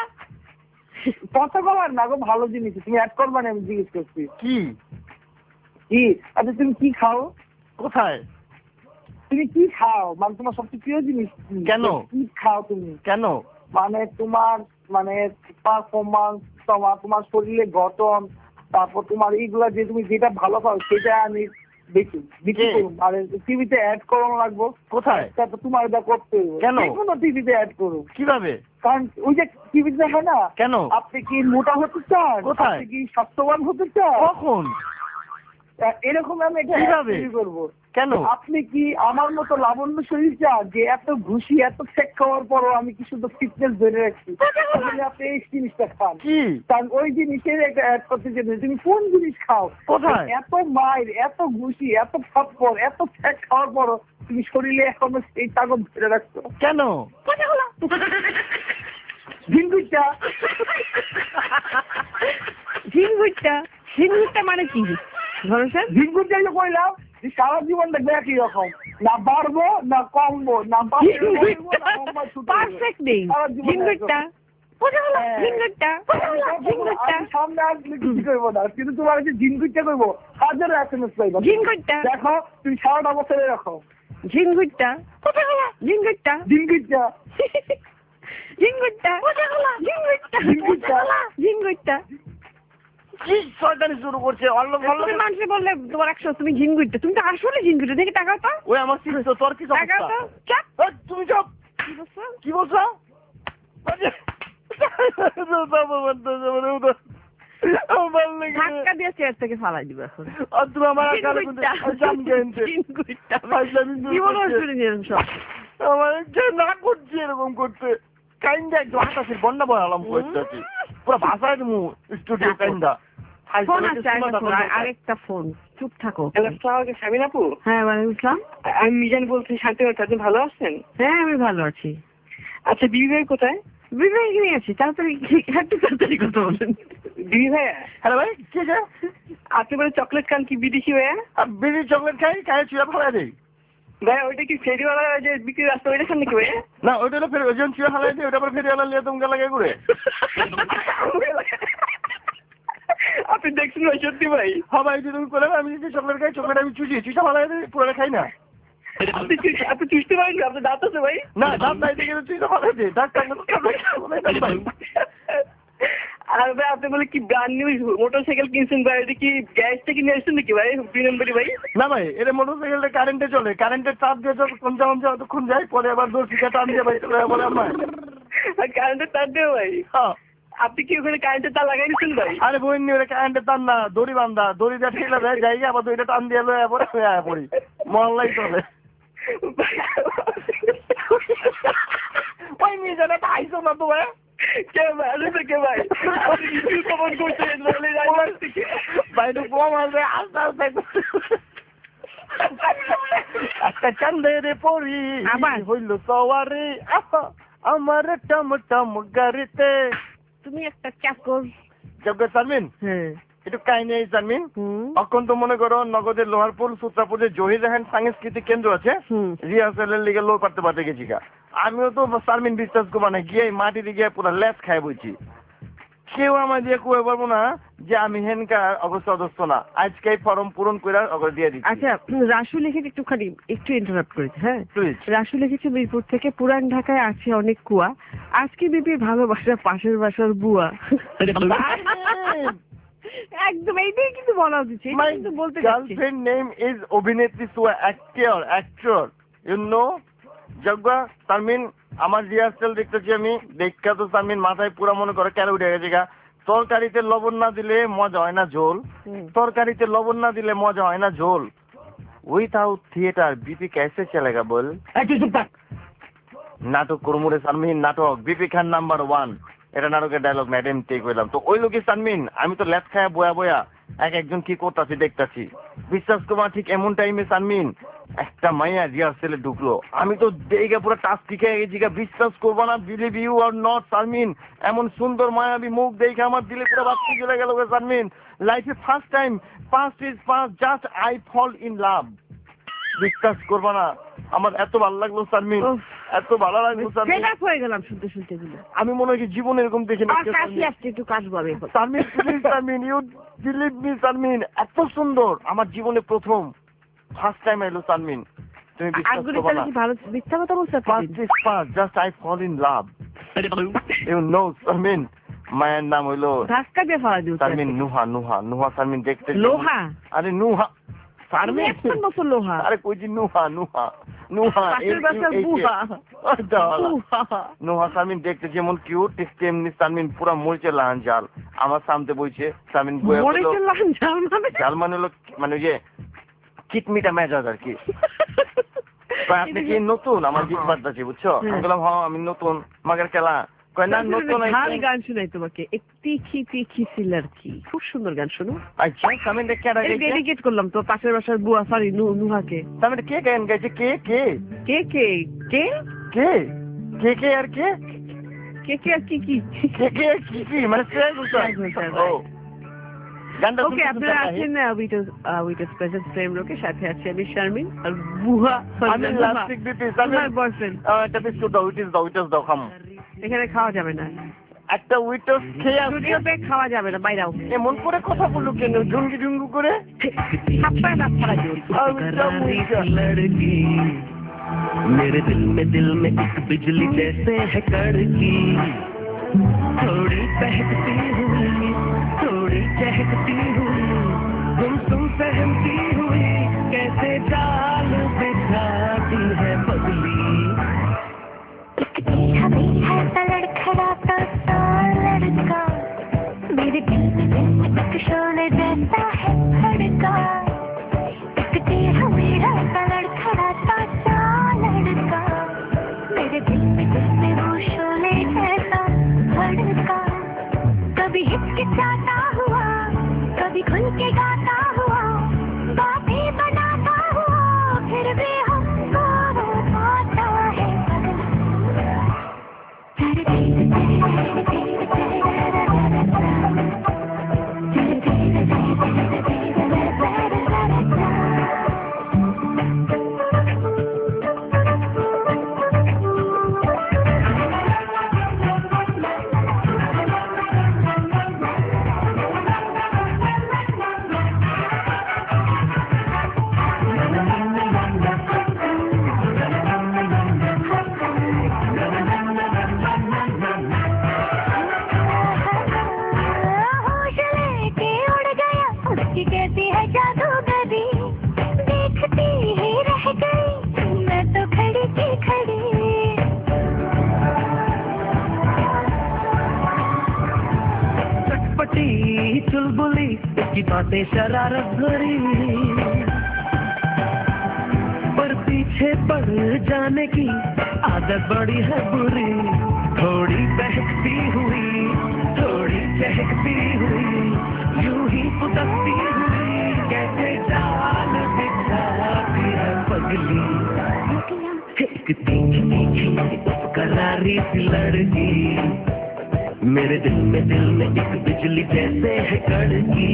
কথা বলার না গো ভালো জিনিস তুমি অ্যাড করবা না আমি জিজ্ঞেস করছি কি কি আচ্ছা তুমি কি খাও কোথায় তুমি কি খাও মানে তোমার সবচেয়ে প্রিয় জিনিস কি? কেন? কি খাও তুমি কেন মানে তোমার মানে পারফরমেন্স তোমার তোমার শরীরে গঠন তারপর তোমার এইগুলা যে তুমি যেটা ভালো পাও সেটা আমি দেখি বিক্রি কে? করুন আর টিভিতে অ্যাড করানো লাগবো কোথায় তা তো তোমার এটা করতে হবে কেন? কোনো টিভিতে অ্যাড করো কিভাবে কারণ ওই যে টিভিতে হয় না কেন আপনি কি মোটা হতে চান কোথায়? আপনি কি স্বাস্থ্যবান হতে চান কখন আহ, এরকম আমি একটা কিভাবে? তৈরি করবো কেন আপনি কি আমার মতো লাবণ্যশীল চান যে এত ঘুষি এত ফেক খাওয়ার পরও আমি কি শুধু ফিটনেস ধরে রাখছি তাহলে আপনি এই জিনিসটা খান কি কারণ ওই জিনিসের একটা অ্যাড করতে যেতে তুমি কোন জিনিস খাও কোথায়? এত মায়ের এত ঘুষি এত ফাপ্পর এত ফ্যাট খাওয়ার পরও তুমি শরীরে এখনো সেই তাগত ধরে রাখছো কেন ঝিঙ্গুরটা ঝিঙ্গুরটা ঝিঙ্গুরটা মানে কি ধরো স্যার ঝিঙ্গুরটা যে কইলাম যে সারা জীবন দেখবে একই রকম না বাড়বো না কমবো না পারফেক্ট নেই ঝিঙ্গুরটা হ্যাঁ। ঝিঙ্গুরটা ঝিঙ্গুরটা আমি সামনে আসলে কিছু করবো না কিন্তু তোমার যে ঝিঙ্গুরটা করবো হাজারো এস এম এস পাইবা ঝিঙ্গুরটা দেখো তুমি সারাটা বছরে রাখো ঝিঙ্গুরটা ঝিঙ্গুরটা ঝিঙ্গুরটা ঝিঙ্গুরটা ঝিঙ্গুরটা ঝিঙ্গুরটা কি শয়তানি শুরু করছে অল্প তুমি অল্প মানুষে বললে তোমার একশো তুমি ঝিঙ্গুরটা তুমি তো আসলে ঝিঙ্গুরটা দেখে টাকা তো ওই আমার চিপস তোর কি টাকা সমস্যা তো চাপ এই, তুমি চুপ কি বলছো? কি বলছো ধাক্কা দিয়ে চেয়ার থেকে ফালাই দিবে এখন তুমি আমার আকার ঝিঙ্গুরটা। জাম গেনতে ঝিঙ্গুরটা। ফাইজলামি শুরু জীবনও করছে। শুনে নিলাম সব আমার যে না করছে এরকম করতে কাইন্দা একটু হাতাশির বন্যা বয় আলাম করতে আছি পুরো ভাষায় তুমি স্টুডিও কাইন্দা ফোন আছে আরেকটা ফোন, আরেকটা ফোন চুপ থাকো স্বামীন আপু হ্যাঁ ওয়ালাইকুম আসসালাম আমি মিজান বলছি শান্তি আপনি ভালো আছেন হ্যাঁ আমি ভালো আছি আচ্ছা দিদি ভাই কোথায় বিবাহ নিয়ে আছি তাড়াতাড়ি একটু তাড়াতাড়ি কথা বলেন দিদি ভাইয়া হ্যালো ভাই কে আছে আপনি বলে চকলেট খান কি বিদেশি ভাইয়া বিড়ি চকলেট খাই খাই চুয়া ফেলা দেই ভাইয়া ওইটা কি ফেরিওয়ালা যে বিক্রি রাস্তা ওইটা খান নাকি ভাইয়া না ওইটা হলো ফের ওজন চুয়া ফেলা দেই ওটা পর ফের আলা লিয়ে তোমাকে লাগে ঘুরে আপনি দেখছেন ভাই সত্যি ভাই হ্যাঁ ভাই তুমি করে আমি যে চকলেট খাই চকলেট আমি চুষি চুষা ফেলা দেই পুরো খাই না আপনি চুষ- আপনি চুষতে পারেন না? আপনার দাঁত আছে ভাই না দাঁত নাই দেখে চুষা ফেলা দেই দাঁত টাঙ্গা তো চকলেট খাবো না ভাই আর ভাই আপনি বলে কি ব্র্যান্ড নিউ মোটরসাইকেল কিনছেন ভাই এটা কি গ্যাসটা কিনে আসছেন নাকি ভাই দুই নম্বরই ভাই না ভাই এটা মোটরসাইকেলটা কারেন্টে চলে কারেন্টের চাপ দিয়ে যখন কোন যাওয়া যতক্ষণ যায় পরে আবার দোষ শিখা টান দিয়ে ভাই চলে বলে আমার আর কারেন্টের তার দেও ভাই হ্যাঁ আপনি কি ওখানে কারেন্টের তার লাগাই দিচ্ছেন ভাই আরে বই নি ওটা কারেন্টের তার না দড়ি বান্ধা দড়ি দিয়ে ঠেলা দেয় যাই আবার দড়িটা টান দিয়ে লয়ে পরে হয়ে আয় পড়ি মহল্লাই চলে ওই মেয়ে জানা আইসো না তো ভাই কে ভাই আরে কে ভাই কিছু কমন করতে বলে যাই ভাই তো কম আছে আস্তে আস্তে একটা চাঁদের পরি আবার? হইল সওয়ারি আমার টম টম গাড়িতে। তুমি একটা চাকর। যোগ্য সারমিন হ্যাঁ একটু কাহিনী এই সারমিন হুম অক্ষণ তো মনে করো নগদের লোহারপুর সুত্রাপুরে জহিরাহান সাংস্কৃতিক কেন্দ্র আছে হুম রিহার্সালের লিগে লোক পারতে পারতে গেছি গা। আমিও তো সারমিন বিশ্বাস করবো না গিয়ে মাটিতে গিয়ে পুরো লেস খাই বইছি। কেউ আমার দিয়ে কুয়ে পারবো না যে আমি হেনকার অবস্থা অদস্ত না। আজকে ফর্ম পূরণ করে অগর দিয়ে দিচ্ছি। আচ্ছা রাসু লিখেছে একটুখানি একটু ইন্টারাপ্ট করেছে হ্যাঁ প্লিজ। রাসু লিখেছে মিরপুর থেকে পুরান ঢাকায় আছে অনেক কুয়া আজকে বিপির ভালোবাসা পাশের বাসার বুয়া। একদম এইটাই কিন্তু বলা উচিত ছিল, My এইটাই কিন্তু বলতে যাচ্ছি। girlfriend name is অভিনেত্রী সুয়া actor actor you know জগবা Sharmeen আমার রিহার্সাল দেখতেছি আমি দেখা তো সারমিন মাথায় পুরা মনে করে কেন উঠে গেছে গা। তরকারিতে লবণ না দিলে মজা হয় না ঝোল হুম। তরকারিতে লবণ না দিলে মজা হয় না ঝোল উইথাউট থিয়েটার বিপি कैसे चलेगा बोल। নাটক করমুরে সারমিন নাটক বিপি খান নাম্বার ওয়ান এটা নাটকের ডায়লগ ম্যাডাম ঠিক হইলাম তো ওই লোকে সারমিন আমি তো ল্যাপ খায়া বয়া বয়া এক একজন কি করতেছি দেখতাছি বিশ্বাস করবা ঠিক এমন টাইমে সারমিন একটা মাইয়া রিহার্সেলে ঢুকলো আমি তো দেখে পুরো টাচ শিখে গেছি বিশ্বাস করবো না believe you are not Sharmin এমন সুন্দর মায়াবী মুখ দেখে আমার দিলে পুরো বাচ্চা চলে গেল সারমিন লাইফে first time first is first just I fall in love বিশ্বাস করবো না আমার এত ভালো লাগলো সারমিন উফ। এত ভালো লাগলো সারমিন ফেড আপ হয়ে গেলাম শুনতে শুনতে এগুলো। আমি মনে হয় কি জীবনে এরকম দেখি না আর কাশি আসছে একটু কাশবো আমি এখন। Sharmin please Sharmin you believe me Sharmin এত সুন্দর আমার জীবনে প্রথম ফার্স্ট টাইম এলো সারমিন তুমি বিশ্বাস আগুনে করবে তাহলে না কি ভালো মিথ্যা কথা বলছো first is first just I fall in love you know Sharmin মায়ের নাম হইলো ধাক্কা দিয়ে ফালা দিও সারমিন নুহা নুহা নুহা সারমিন দেখতে লোহা আরে নুহা তুমি সারমিন একদম মতো লোহা আরে কইছি নুহা নুহা নুহা পাশের বাসার বুহা। বুহা। নোহা সামিন দেখতে যেমন কিউট ঠিক তেমনি সামিন পুরা মরিচের লাহান জাল আমার সামনে বইছে সামিন বইয়া বলল মরিচের লাহান জাল মানে? জাল মানে হলো মানে ওই যে কিটমিটা মেজাজ আর কি কয় আপনি কি নতুন আমার গীত বাজতেছি বুঝছো আমি বললাম হ্যাঁ আমি নতুন মাগের খেলা কয় না নতুন ঝাল গান শোনাই তোমাকে এক তিখি তিখি সিলার কি খুব সুন্দর গান শোনো। আচ্ছা সামিন দেখে আর এই ডেডিকেট করলাম তো পাশের বাসার বুয়া সরি নুহাকে। সামিন কে গান গাইছে কে কে কে কে কে কে কে কে আর কে কে কে আর কি কি কে কে আর কি কি মানে সে বুঝছো ও গানটা ওকে আপনারা আছেন না উইটাস উইটাস প্রেজেন্ট ফ্রেম লোকে সাথে আছে আমি শারমিন আর বুহা আমি লাস্টিক দিতে সামিন আমার বয়ফ্রেন্ড। একটা বিস্কুট দাও উইটিস দাও উইটিস দাও খাম এখানে খাওয়া যাবে না একটা উইটাস খেয়ে আসি স্টুডিওতে খাওয়া যাবে না বাইরাও এমন করে কথা বললো কেন ঝুঙ্গি ঝুঙ্গু করে হাপ্পায় দাঁত ফালা দিও। আমি যাবো এটা। लड़की मेरे दिल में दिल में एक बिजली जैसे है कड़की थोड़ी बहकती हुई थोड़ी चहकती हुई तुम तुम सहमती हुई कैसे चाल बिछाती है बदली हमें है लड़खड़ाता सा लड़का मेरे दिल में दिल में एक शोले जैसा है धड़का एक तेरा मेरा सा लड़खड़ाता सा लड़का मेरे दिल में दिल में वो शोले जैसा धड़का कभी हिचकिचाता हुआ कभी खुल के गाता हुआ बातें बनाता हुआ फिर भी हमको रोता है होश लेके उड़ गया उसकी कहती है जादूगरी देखती ही रह गई मैं तो खड़ी की खड़ी चटपटी चुलबुली इसकी बातें शरारत भरी पर पीछे पड़ जाने की आदत बड़ी है बुरी थोड़ी बहकती हुई थोड़ी चहकती हुई यूं ही पुदकती हुई कैसे जाल बिछाती है पगली एक तीखी तीखी करारी सी लड़की मेरे दिल में दिल में एक बिजली जैसे है कड़की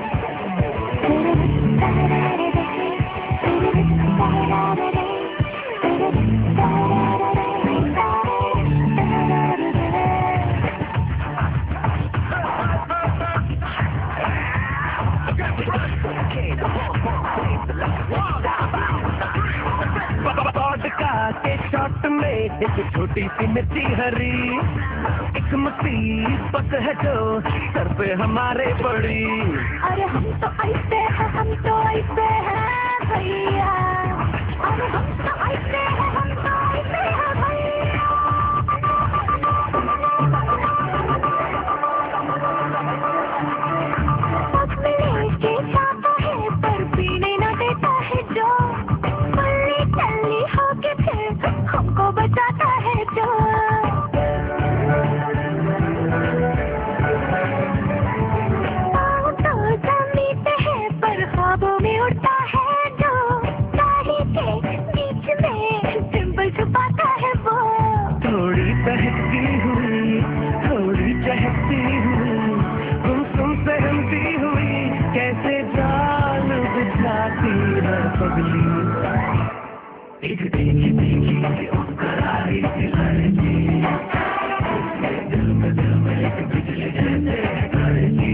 के शॉट में एक छोटी सी मिट्टी हरी एक मुसीबत है जो सर पे हमारे पड़ी अरे हम तो ऐसे हैं हम तो ऐसे हैं भैया अरे हम तो ऐसे हैं हम तो ऐसे हैं भैया अब मिले के चाहता है पर पीने न देता है जो मल्ली टल्ली होके फिर हमको बचाता है जो पाँव तो जमीन पे है पर ख्वाबों में उड़ता है जो दाढ़ी के बीच में सिंबल छुपाता है वो थोड़ी बहकती हुई थोड़ी चहकती हुई गुमसुम सहमती हुई कैसे जाल बिछाती है पगली एक तीखी तीखी करारी सी लड़की दिल में दिल में एक बिजली जैसे है कड़की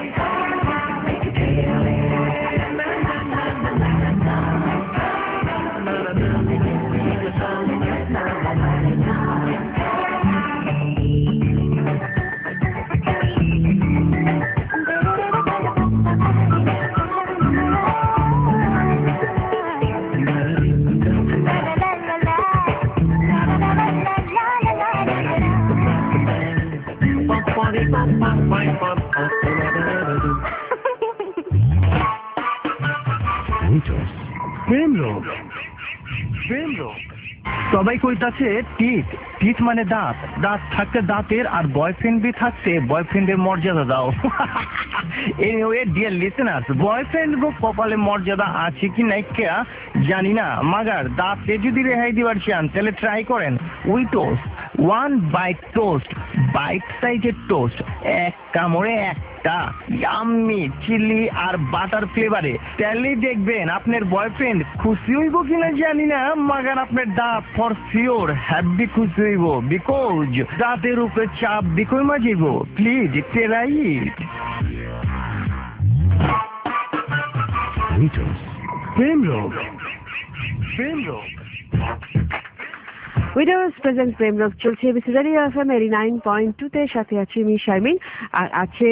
সবাই কইতাছে টিট টিট মানে দাঁত দাঁত থাকতে দাঁতের আর বয়ফ্রেন্ড বি থাকতে বয়ফ্রেন্ডের মর্যাদা দাও এনিওয়ে ডিয়ার লিসেনার্স বয়ফ্রেন্ড গো কপালে মর্যাদা আছে কি নাই কেয়া জানি না মাগার দাঁতে যদি রেহাই দিবার চান তাহলে ট্রাই করেন we toast one bite toast bite সাইজের টোস্ট এক কামড়ে একটা ইয়াম্মি চিলি আর বাটার ফ্লেভারে তাহলে দেখবেন আপনার বয়ফ্রেন্ড খুশি হইব কিনা জানি না মাগার আপনার দাঁত ফর শিওর হ্যাপি খুশি হইব বিকজ দাঁতের উপরে চাপ বিকই মাজিব প্লিজ ট্রাই ইট প্রেম রোগ প্রেম রোগ উইডোজ প্রেজেন্ট প্রেম রোগ চলছে ABC radio FM eighty nine point two তে সাথে আছি আমি শারমিন আর আছে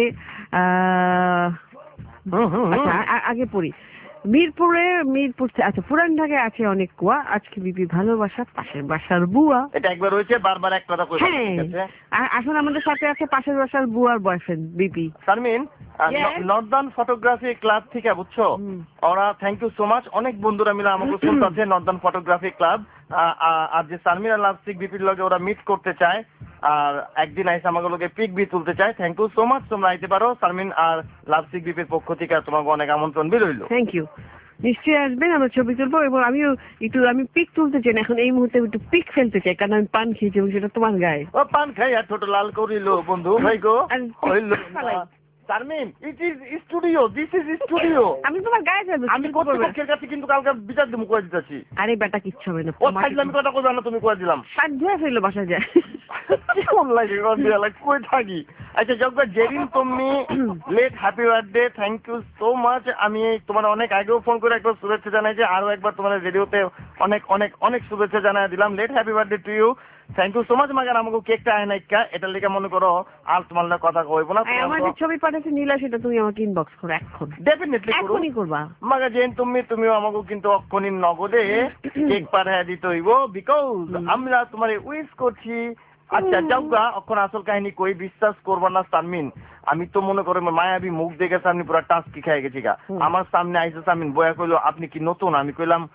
আচ্ছা আগে পড়ি মিরপুরে মিরপুর আচ্ছা পুরান ঢাকায় আছে অনেক কুয়া আজকে বিপি ভালোবাসা পাশের বাসার বুয়া এটা একবার হয়েছে বারবার এক কথা কইবা হ্যাঁ এখন আমাদের সাথে আছে পাশের বাসার বুয়ার boyfriend BP Sharmin northern photography club থেকে বুঝছো ওরা থ্যাংক ইউ সো মাচ অনেক বন্ধুরা মিলে আমাকে শুনতেছে নর্দার্ন ফটোগ্রাফি ক্লাব আর যে শারমিন আর লাভসিক বিপির লগে ওরা মিট করতে চায় আর একদিন আইসে আমাকে লোকে পিক বি তুলতে চায় থ্যাংক ইউ সো মাচ তোমরা আইতে পারো শারমিন আর লাভসিক বিপির পক্ষ থেকে তোমাকে অনেক আমন্ত্রণ বি রইল থ্যাংক ইউ নিশ্চয়ই আসবেন আমরা ছবি তুলবো এবং আমিও একটু আমি পিক তুলতে চাই এখন এই মুহূর্তে একটু পিক ফেলতে চাই কারণ আমি পান খেয়েছি এবং সেটা তোমার গায়ে ও পান খাই আর ছোট লাল করিল বন্ধু ভাই গো হইল Sharmin it is studio this is studio আমি তোমার গায়ে ফেলবো আমি কর্তৃপক্ষের কাছে কিন্তু কালকে বিচার দেবো কয়ে দিতেছি আরে বেটা কিচ্ছু হবে না ও ফাইজলামি কথা কইবা না তুমি কয়ে দিলাম শাক ধুয়ে ফেললো বাসা যায় কেমন লাগে লাইক কই থাকি আচ্ছা জগা জেরিন তুমি late happy birthday thank you so much আমি তোমার অনেক আগেও ফোন করে একবার শুভেচ্ছা জানাই যে আরো একবার তোমার রেডিওতে অনেক অনেক অনেক শুভেচ্ছা জানাই দিলাম late happy birthday to you thank you so much মাগার আমাকে কেকটা আয় নাইকা এটার লেগে মনে করো আর তোমার লাগে কথা কইব না আমার যে ছবি পাঠাতে নীলা সেটা তুমি আমাকে ইনবক্স করো এখন ডেফিনেটলি করো এখনই করবা মাগা যেন তুমি তুমিও আমাকে কিন্তু অক্ষণি নগদে কেক পাঠায় দিতে হইব বিকজ আমরা তোমারে উইশ করছি আচ্ছা যাওগা অক্ষণ আসল কাহিনী কই বিশ্বাস করবা না শারমিন আমি তো মনে করো মায়াবী মুখ দেখে সামনে পুরো টাস্কি খেয়ে গেছি গা আমার সামনে আইসে শারমিন বয়া কইলো আপনি কি নতুন আমি কইলাম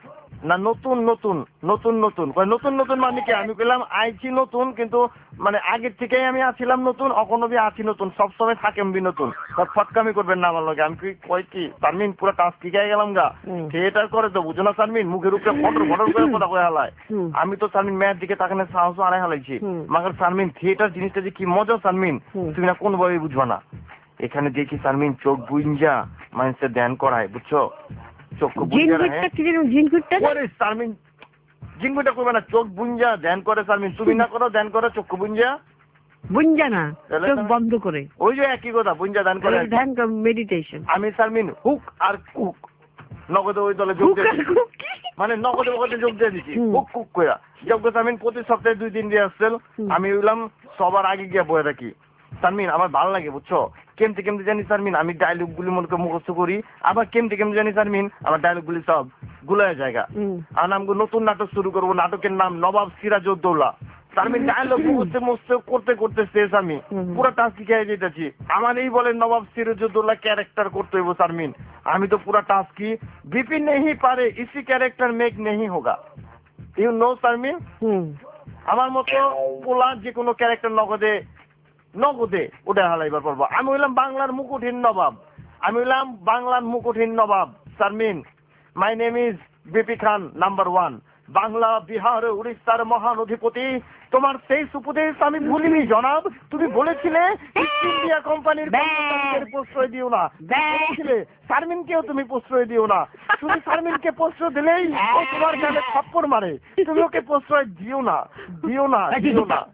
না নতুন নতুন নতুন নতুন কয় নতুন নতুন মানে কি আমি কইলাম আইছি নতুন কিন্তু মানে আগের থেকেই আমি আছিলাম নতুন অখনো বি আছি নতুন সবসময় থাকেন বি নতুন সব ফটকামি করবেন না আমার লগে আমি কি কই কি সারমিন পুরো টাস্ক কি গায়ে গেলাম গা থিয়েটার করে তো বুঝো না সারমিন মুখের উপরে ফটর ফটর করে কথা কয়ে হালায় আমি তো সারমিন মেয়ের দিকে তাকানে সাহস আড়াই হালাইছি মাগার সারমিন থিয়েটার জিনিসটা যে কি মজা সারমিন তুমি না কোনোভাবেই বুঝবা না এখানে দেখি সারমিন চোখ বুইঞ্জা মানুষের ধ্যান করায় বুঝছো চোখ বুইঞ্জা রাখে সারমিন জিনগুটা করবে না চোখ বুঞ্জা ধ্যান করে সারমিন তুমি না করো ধ্যান করো চক্ষু বুঞ্জা বুঞ্জা না চোখ বন্ধ করে ওই যে একই কথা বুঞ্জা ধ্যান করে ধ্যান মেডিটেশন আমি সারমিন হুক আর কুক নগদে ওই দলে যোগ দিয়ে মানে নগদে নগদে যোগ দিয়ে দিচ্ছি হুক কুক কইরা যোগ্য সারমিন প্রতি সপ্তাহে দুই দিন দিয়ে আসছিল আমি বললাম সবার আগে গিয়ে বয়ে রাখি সারমিন আমার ভালো লাগে বুঝছো কেমতে কেমতে জানি সারমিন আমি ডায়লগ গুলি মনে করে মুখস্থ করি আবার কেমতে কেমতে জানি সারমিন আমার ডায়লগ গুলি সব গুলায় জায়গা আর নাম নতুন নাটক শুরু করবো নাটকের নাম নবাব সিরাজউদ্দৌলা সারমিন ডায়লগ মুখস্থ মুখস্থ করতে করতে শেষ আমি পুরো টাস্ক খেয়ে যেতেছি আমার এই বলে নবাব সিরাজউদ্দৌলা ক্যারেক্টার করতে হইব সারমিন আমি তো পুরো টাস্ক কি বিপিন नहीं পারে इसी ক্যারেক্টার মেক नहीं होगा ইউ নো সারমিন আমার মতো পোলা যে কোনো ক্যারেক্টার নগদে নগদে ওটা হালাইবার পারবো আমি হইলাম বাংলার মুকুটহীন নবাব আমি হইলাম বাংলার মুকুটহীন নবাব Sharmin my name is BP Khan number one Bangla Bihar উড়িষ্যার মহান অধিপতি তোমার সেই উপদেশ আমি ভুলিনি জনাব তুমি বলেছিলে ইস্ট ইন্ডিয়া কোম্পানির কর্মচারীদের প্রশ্রয় দিও না বলেছিলে সারমিনকেও তুমি প্রশ্রয় দিও না তুমি সারমিনকে প্রশ্রয় দিলেই ও তোমার গালে থাপ্পড় মারে তুমি ওকে প্রশ্রয় দিও না দিও না দিও না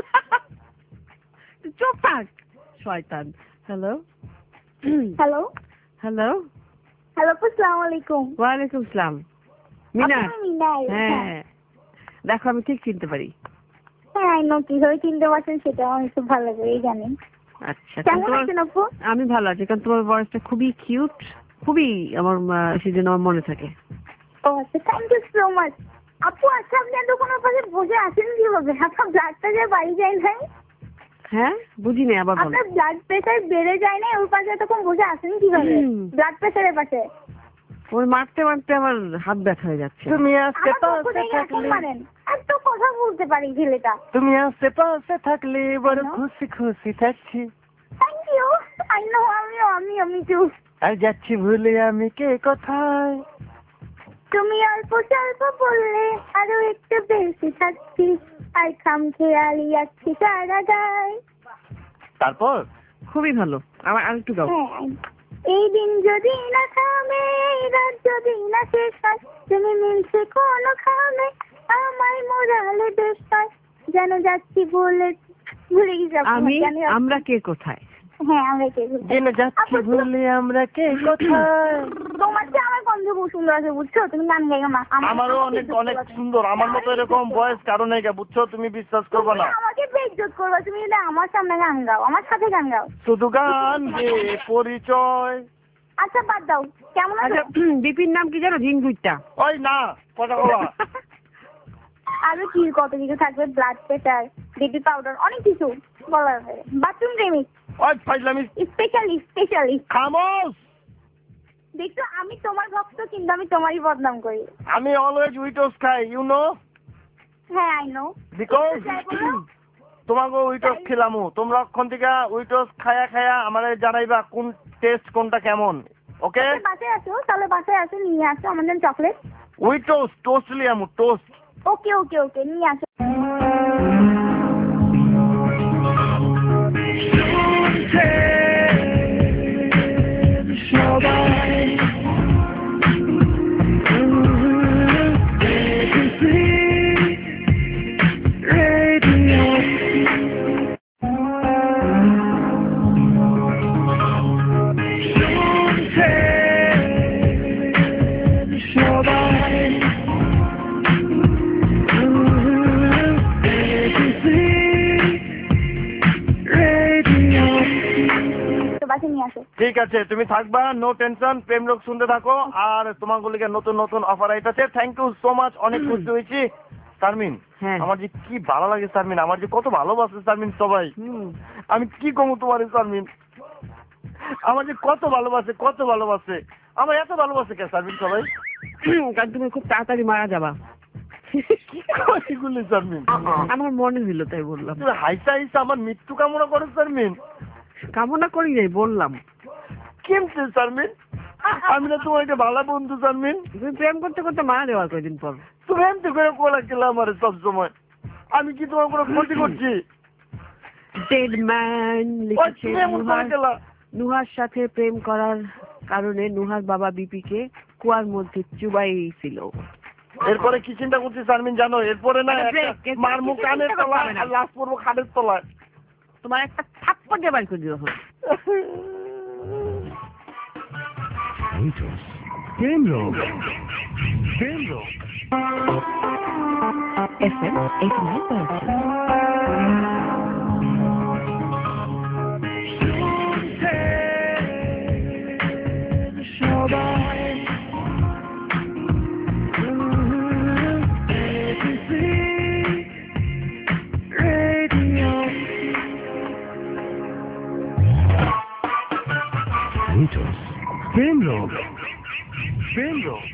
চুপ থাক শয়তান হ্যালো হ্যালো হ্যালো হ্যালো আসসালামু আলাইকুম ওয়ালাইকুম আসসালাম মিনা মিনা হ্যাঁ দেখো আমি ঠিক চিনতে পারি হ্যাঁ আই নো কিভাবে চিনতে পারছেন সেটা আমি খুব ভালো করেই জানি আচ্ছা কেমন আছেন আপু আমি ভালো আছি কারণ তোমার ভয়েসটা খুবই কিউট খুবই আমার সেজন্য আমার মনে থাকে ও আচ্ছা থ্যাংক ইউ সো মাচ আপু আচ্ছা আপনি দোকানের পাশে বসে আছেন কিভাবে আপনার ব্লাডটা যে বাড়ি যায় নাই হ্যাঁ বুঝি না আবার বলো আপনার ব্লাড প্রেসার বেড়ে যায় না ওর পাশে তখন বসে আছেন কিভাবে ব্লাড প্রেসারের পাশে ওই মারতে মারতে আমার হাত ব্যথা হয়ে যাচ্ছে তুমি আশেপাশে থাকলে এত কথা বলতে পারি ছেলেটা তুমি আশেপাশে থাকলে বড় খুশি খুশি থাকছি থ্যাংক ইউ আই নো আমি আমি আমি টু আর যাচ্ছি ভুলে আমি কে কোথায় তুমি অল্প স্বল্প বললে আরো একটু বেশি থাকছি আর খাম খেয়ালি যাচ্ছি সারা গায় তারপর খুবই ভালো আমার আর একটু গাও হ্যাঁ এই দিন যদি না থামে এই রাত যদি না শেষ হয় তুমি মিলছে কোনো খামে আমায় মোরালে বেশ হয় যেন যাচ্ছি বলে ভুলে গেছি আমি আমরা কে কোথায় হ্যাঁ আমরা কে যেন যাচ্ছি ভুলে আমরা কে কোথায় তোমার যে আমার গন্ধ খুব সুন্দর আছে বুঝছো তুমি গান গাইও না আমারও অনেক অনেক সুন্দর আমার মতো এরকম বয়স কারো নাই গা বুঝছো তুমি বিশ্বাস করবে না আমাকে বেইজ্জত করবে তুমি যদি আমার সামনে গান গাও আমার সাথে গান গাও শুধু গান যে পরিচয় আচ্ছা বাদ দাও কেমন আছো বিপির নাম কি জানো ঝিঙ্গুরটা ওই না কথা বলা আরো কি কত কিছু থাকবে ব্লাড প্রেসার বেবি পাউডার অনেক কিছু বলার আছে বাথরুম প্রেমিক ওই ফাইজলামি স্পেশালি স্পেশালি খামোশ দেখছো আমি তোমার ভক্ত কিন্তু আমি তোমারই বদনাম করি আমি অলওয়েজ উইটোস খাই ইউ নো হ্যাঁ আই নো বিকজ তোমাকে উইটোস খেলামু তোমরা ওখান থেকে উইটোস খায়া খায়া আমাদের জানাইবা কোন টেস্ট কোনটা কেমন ওকে বাসায় আসো তাহলে বাসায় আসো নিয়ে আসো আমাদের চকলেট উইটোস টোস্ট লিয়ামু টোস্ট ওকে ওকে ওকে নিয়ে আসো ঠিক আছে তুমি থাকবা নো টেনশন প্রেম লোক শুনতে থাকো আর তোমাগুলিকে নতুন নতুন অফার আইতাছে থ্যাংক ইউ সো মাচ অনেক খুশি হয়েছি শারমিন আমার যে কি ভালো লাগে শারমিন আমার যে কত ভালোবাসে শারমিন সবাই আমি কি কমু তোমার শারমিন আমার যে কত ভালোবাসে কত ভালোবাসে আমার এত ভালোবাসে কে শারমিন সবাই কারণ তুমি খুব তাড়াতাড়ি মারা যাবা। কি কথাগুলো শারমিন? আমার মনে হইলো তাই বললাম। তুমি হাইসা হাইসা আমার মৃত্যু কামনা করো শারমিন? কামনা করি নাই, বললাম। কেমতে শারমিন? আমি না তোমার একটা ভালো বন্ধু শারমিন। তুমি প্রেম করতে করতে মারা যাওয়ার কয়দিন পর। তুমি এমনি করে কোলা খেলা আমার সবসময়। আমি কি তোমার কোনো ক্ষতি করছি? ডেড ম্যান লিখেছে তুমি এমন করে নুহার খেলা। নুহার সাথে প্রেম করার কারণে নুহার বাবা বিপিকে কুয়ার মধ্যে চুবাইছিল। এরপরে কি চিন্তা করছি শারমিন জানো? এরপরে না আরে break, একটা এরপরে মারমু কিছু কানের চিন্তা করতে তলায় হবে না। আর লাশ পড়বো খাটের তলায়। তোমার একটা থাপ্পড় দিয়ে বাইর করে দিও এখন। প্রেম রোগ, প্রেম রোগ। FM eighty nine point three. প্রেম রোগ, প্রেম রোগ।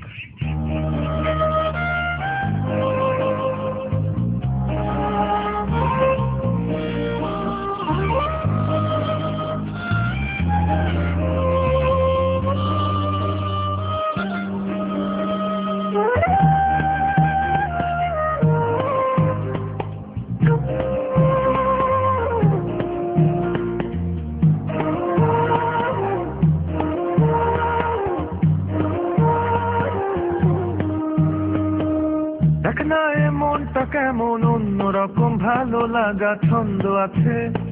মনটা কেমন অন্যরকম ভালো লাগা ছন্দ আছে,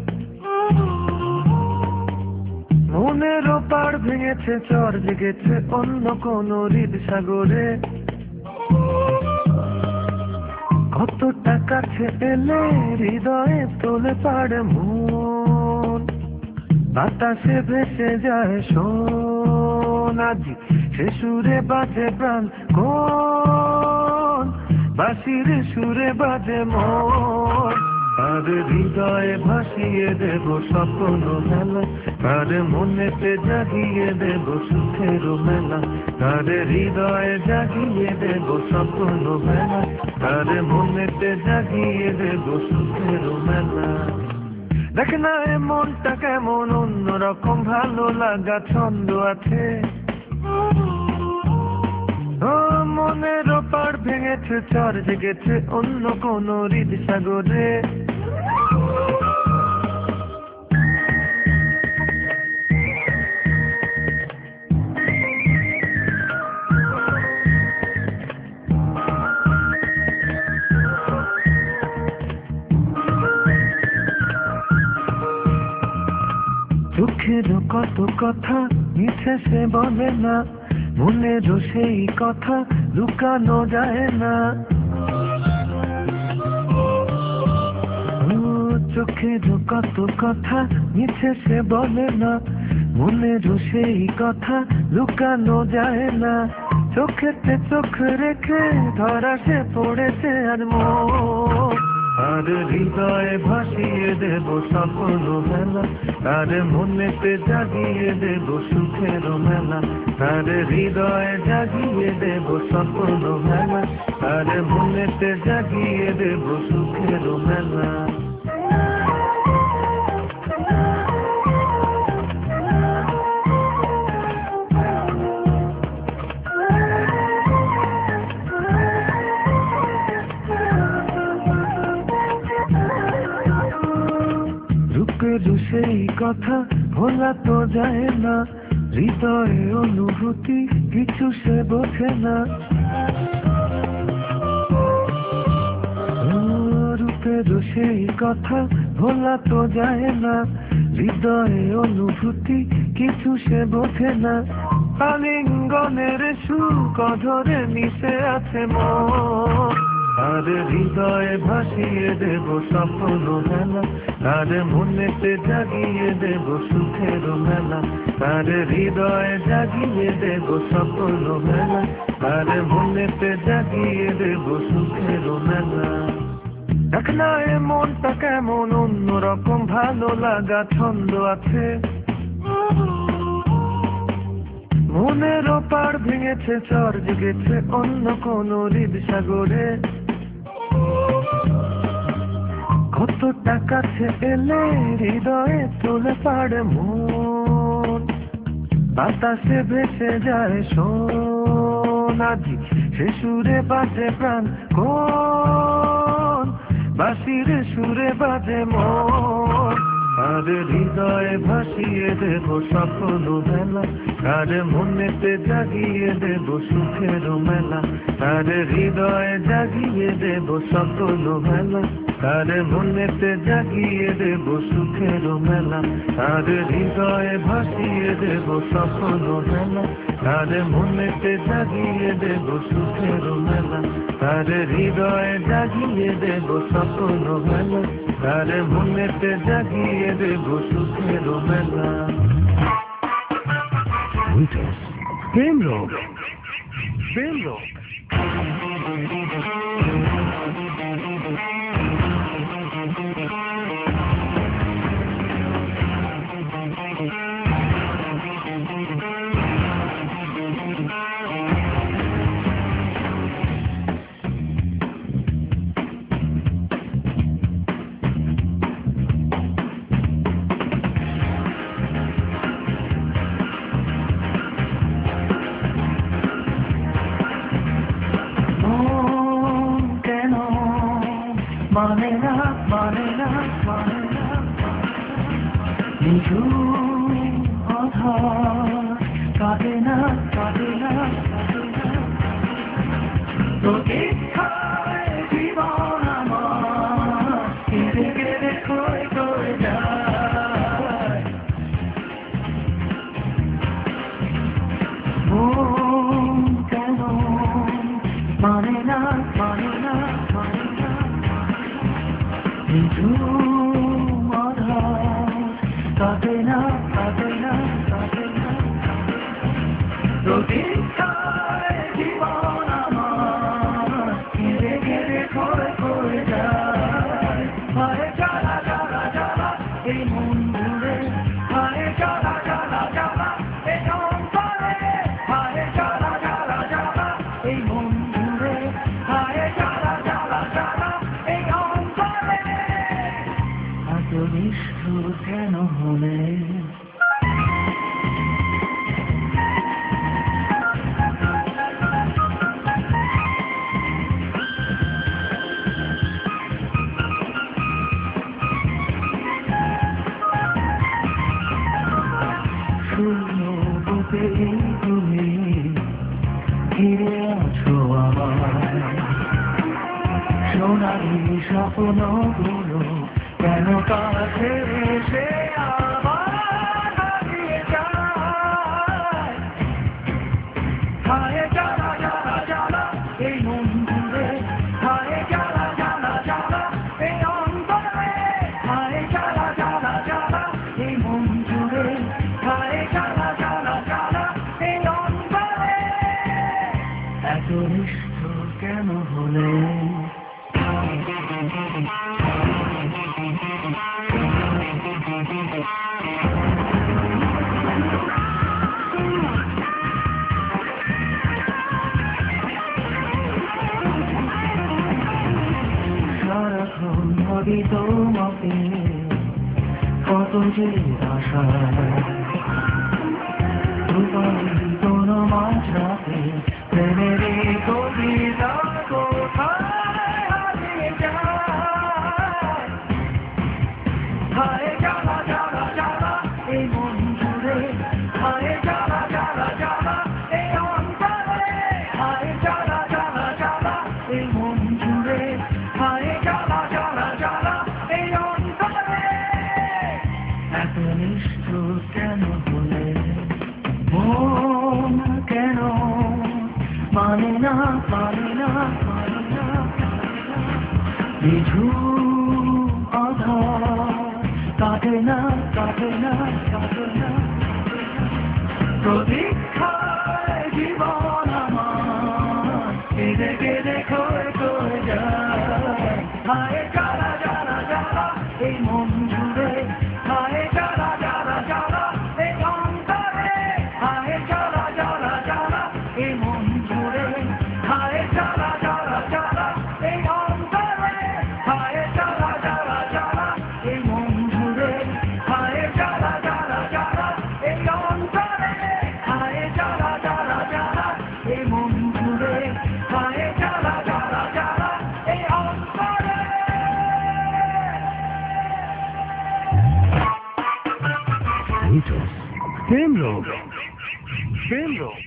মনের পাড় ভেঙেছে চর জেগেছে অন্য কোন হৃদ সাগরে। কতটা কাছে এলে হৃদয়ে তোলে পাড়ে মন, বাতাসে ভেসে যায় শোন আজ সে সুরে বাজে প্রাণ কোন, বাঁশির সুরে বাজে মন। আর হৃদয়ে ভাসিয়ে দেব স্বপ্ন মেলা, আর মনেতে জাগিয়ে দেব সুখের মেলা। আর হৃদয়ে জাগিয়ে দেব স্বপ্ন মেলা, আর মনেতে জাগিয়ে দেব সুখের মেলা। দেখ না এ মনটা কেমন অন্যরকম ভালো লাগা ছন্দ আছে, ও মনের পাড় ভেঙেছে চর জেগেছে অন্য কোন হৃদ সাগরে। চোখের কত কথা মিছে সে বলে না, মনের সেই কথা লুকানো যায় না। চোখের কত কথা মিছে সে বলে না, মনের সেই কথা লুকানো যায় না। চোখেতে চোখ রেখে ধরা সে পড়েছে আর মন, আর হৃদয়ে ভাসিয়ে দেব স্বপ্ন মেলা, আর মনেতে জাগিয়ে দেব সুখের মেলা। আর হৃদয়ে জাগিয়ে দেব স্বপ্ন মেলা, আর মনেতে জাগিয়ে দেব সুখের মেলা। সেই কথা ভোলা তো যায় না, হৃদয়ে অনুভূতি কিছু সে বোঝে না। রূপের সেই কথা ভোলা তো যায় না, হৃদয়ে অনুভূতি কিছু সে বোঝে না। আলিঙ্গনের সুখ ধরে মিশে আছে মন, আর হৃদয়ে ভাসিয়ে দেব স্বপ্ন মেলা, আর মনেতে জাগিয়ে দেব সুখের মেলা। আর হৃদয়ে জাগিয়ে দেব স্বপ্ন মেলা, আর মনেতে জাগিয়ে দেব সুখের মেলা। দেখ না এ মনটা কেমন অন্যরকম ভালো লাগা ছন্দ আছে, মনের ওপার ভেঙেছে চর জেগেছে অন্য কোন হৃদ সাগরে কত টাকা এলে হৃদয়ে তুলে পাড়ে মন বাতাসে ভেসে যায় সোনাজি সে সুরে বাজে প্রাণ কোন বাঁশির সুরে বাজে মন আর হৃদয়ে ভাসিয়ে দেব স্বপ্ন মেলা আর মনেতে জাগিয়ে দেব সুখের মেলা আর হৃদয়ে জাগিয়ে দেব স্বপ্ন মেলা আর মনেতে জাগিয়ে দেব সুখের মেলা আর হৃদয়ে ভাসিয়ে দেব স্বপ্ন মেলা আর মনেতে জাগিয়ে দেব সুখের মেলা আর হৃদয়ে জাগিয়ে দেব স্বপ্ন মেলা আর মনেতে জাগিয়ে দেব সুখের মেলা প্রেম রোগ প্রেম রোগ মানে না মানে না মানে না নিঝু আধার কাটে না কাটে না কাটে না প্রতীক্ষায় জীবন আমার কেঁদে কেঁদে ক্ষয় করে যায় মন কেন মানে না মানে না মানে না নিঝু আধার কাটে না কাটে না কাটে না প্রতীক্ষায় জীবন আমার কেঁদে কেঁদে ক্ষয় করে যায় হায় জ্বালা জ্বালা জ্বালা এই মন জুড়ে হায় জ্বালা জ্বালা জ্বালা এই অন্তরে হায় জ্বালা জ্বালা জ্বালা এই মন জুড়ে হায় জ্বালা জ্বালা জ্বালা এই অন্তরে এত নিষ্ঠুর কেন হলে শূন্য বুকে তুমি ঘিরে আছো আমার সোনালি স্বপ্নগুলো কেন কাছে এসে আবার হারিয়ে যায় হায় জ্বালা জ্বালা জ্বালা এই মন জুড়ে হায় জ্বালা জ্বালা জ্বালা এই অন্তরে হায় জ্বালা জ্বালা জ্বালা এই মন জুড়ে হায় জ্বালা জ্বালা জ্বালা এই অন্তরে এত নিষ্ঠুর কেন হলে সারাক্ষণ ভাবি তোমাকে কত যে আশা রূপালি কোন মাঝরাতে প্রেমের কবিতা কোথায় হারিয়ে যায় হায় জ্বালা জ্বালা জ্বালা এই মন জুড়ে হায় জ্বালা জ্বালা জ্বালা এই অন্তরে হায় জ্বালা জ্বালা জ্বালা এই মন জুড়ে হায় জ্বালা জ্বালা জ্বালা এই অন্তরে এত নিষ্ঠুর কেন হলে মন কেন মানে না মানে না মানে না নিঝু আধার কাটে না কাটে না কাটে না প্রতীক্ষায় জীবন আমার কেঁদে কেঁদে ক্ষয় করে যায় হায় জ্বালা জ্বালা জ্বালা এই মন জুড়ে হায় জ্বালা জ্বালা জ্বালা এই অন্তরে হায় জ্বালা জ্বালা প্রেম রোগ প্রেম রোগ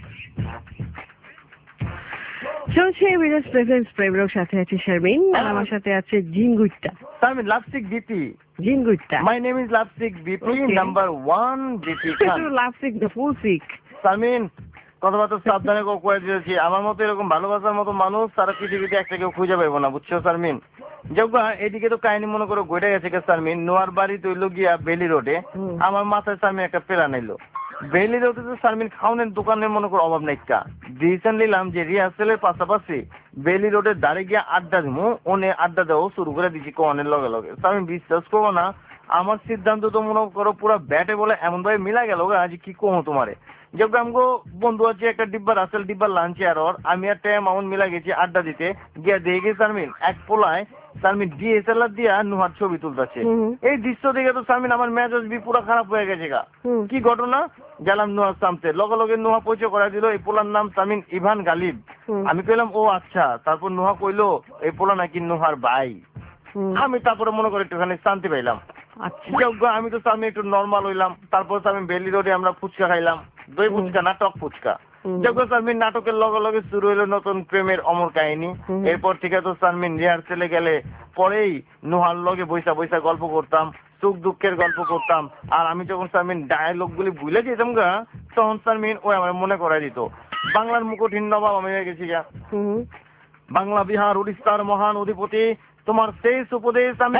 চলছে বিদেশ প্রেজেন্স প্রেম রোগ, সাথে আছে শারমিন আর আমার সাথে আছে জিনগুইটা। Sharmin, lovesick BP. জিনগুইটা। My name is Lapsik B P, Okay. number one B P Khan. Lovesick the full sick. Sharmin, কথাবার্তা সাবধানে কয়ে দিয়েছি। আমার মতো এরকম ভালোবাসার মতো মানুষ সারা পৃথিবীতে একটা কেউ খুঁজে পাইবো না, বুঝছো শারমিন? যোগা এদিকে তো কাহিনী মনে করো গইটা গেছে কে শারমিন, নোয়ার বাড়ি তৈল গিয়া বেলি রোডে আমার মাথায় শারমিন একটা প্ল্যান এলো। বেলি রোডে তো শারমিন খাওনের দোকানের মনে করো অভাব নাই কা। ডিসিশন নিলাম যে রিহার্সেলের পাশাপাশি বেলি রোডের দাঁড়িয়ে গিয়া আড্ডা দিমু, ওনে আড্ডা দেওয়া শুরু করে দিচ্ছি কনের লগে লগে। শারমিন বিশ্বাস করবো না, আমার সিদ্ধান্ত তো মনে করো পুরো ব্যাটে বলে এমন ভাবে মিলা গেল আজ কি কমো তোমারে। যেহেতু আমগো বন্ধু আছে একটা ডিব্বা রাসেল ডিব্বার লাঞ্চে আর ওর আমি আর টাইম এমন মিলা গেছি আড্ডা দিতে গিয়া দিয়ে গেছি শারমিন এক পোলায় শারমিন ডিএসএলআর দিয়া নুহার ছবি তুলতেছে। এই দৃশ্য দেখে তো শারমিন আমার মেজাজ বি পুরো খারাপ হয়ে গেছে গা। কি ঘটনা গেলাম নুহার সামতে, লগে লগে নুহা পরিচয় করা দিল এই পোলার নাম শারমিন ইভান গালিব। আমি কইলাম ও আচ্ছা, তারপর নুহা কইলো এই পোলা নাকি নুহার ভাই। আমি তারপরে মনে করি একটুখানি শান্তি পাইলাম। আমি তো স্বামী একটু নর্মাল হইলাম। তারপর আমি বেলি রোডে আমরা ফুচকা খাইলাম, দই ফুচকা না টক ফুচকা। যখন শারমিন নাটকের লগে লগে শুরু হইলো নতুন প্রেমের অমর কাহিনী। এরপর থেকে তো শারমিন রিহার্সেলে গেলে পরেই নুহার লগে বৈশা বৈশা গল্প করতাম, সুখ দুঃখের গল্প করতাম। আর আমি যখন শারমিন ডায়লগ গুলি ভুলে যেতাম গা তখন শারমিন ওই আমার মনে করাই দিত বাংলার মুকুটহীন নবাব আমি হয়ে গেছি গা। বাংলা বিহার উড়িষ্যার মহান অধিপতি, তোমার শেষ উপদেশ আমি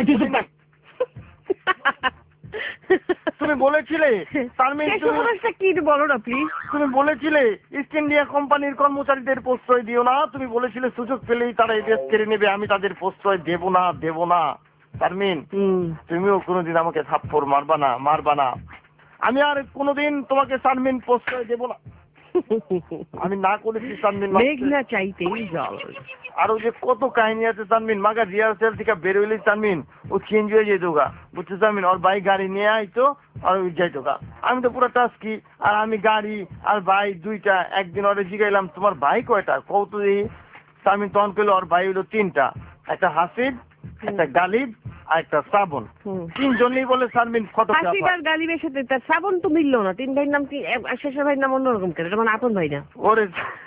তুমি বলেছিলে শারমিন কি বলো না প্লিজ। তুমি বলেছিলে ইস্ট ইন্ডিয়া কোম্পানির কর্মচারীদের প্রশ্রয় দিও না, তুমি বলেছিলে সুযোগ পেলেই তারা এই দেশ কেড়ে নেবে, আমি তাদের প্রশ্রয় দেব না দেব না। শারমিন তুমিও কোনোদিন আমাকে থাপ্পড় মারবা না মারবা না, আমি আর কোনোদিন তোমাকে শারমিন প্রশ্রয় দেব না। আমি না করেছি শারমিন, মেঘনা চাইতেই জল। আরো যে কত কাহিনী আছে শারমিন, মাগা রিহার্সেল থেকে বেরোইলে শারমিন ও চেঞ্জ হয়ে যেত গা, বুঝছো শারমিন? ওর ভাই গাড়ি নিয়ে আইতো আর ওই যাইতো গা। আমি তো পুরো টাস্কি আর আমি গাড়ি আর ভাই দুইটা। একদিন ওরে জিগাইলাম তোমার ভাই কয়টা কত দিই? শারমিন তখন কইলো ওর ভাই হইলো তিনটা, একটা হাসিব, একটা গালিব আর একটা শ্রাবণ। তিনজনই বলে শারমিন ফটোগ্রাফার। হাসিব আর গালিবের সাথে তার শ্রাবণ তো মিললো না। তিন ভাইয়ের নাম কি? শেষের ভাইয়ের নাম অন্যরকম কেন? এটা মানে আপন ভাই না? ওরে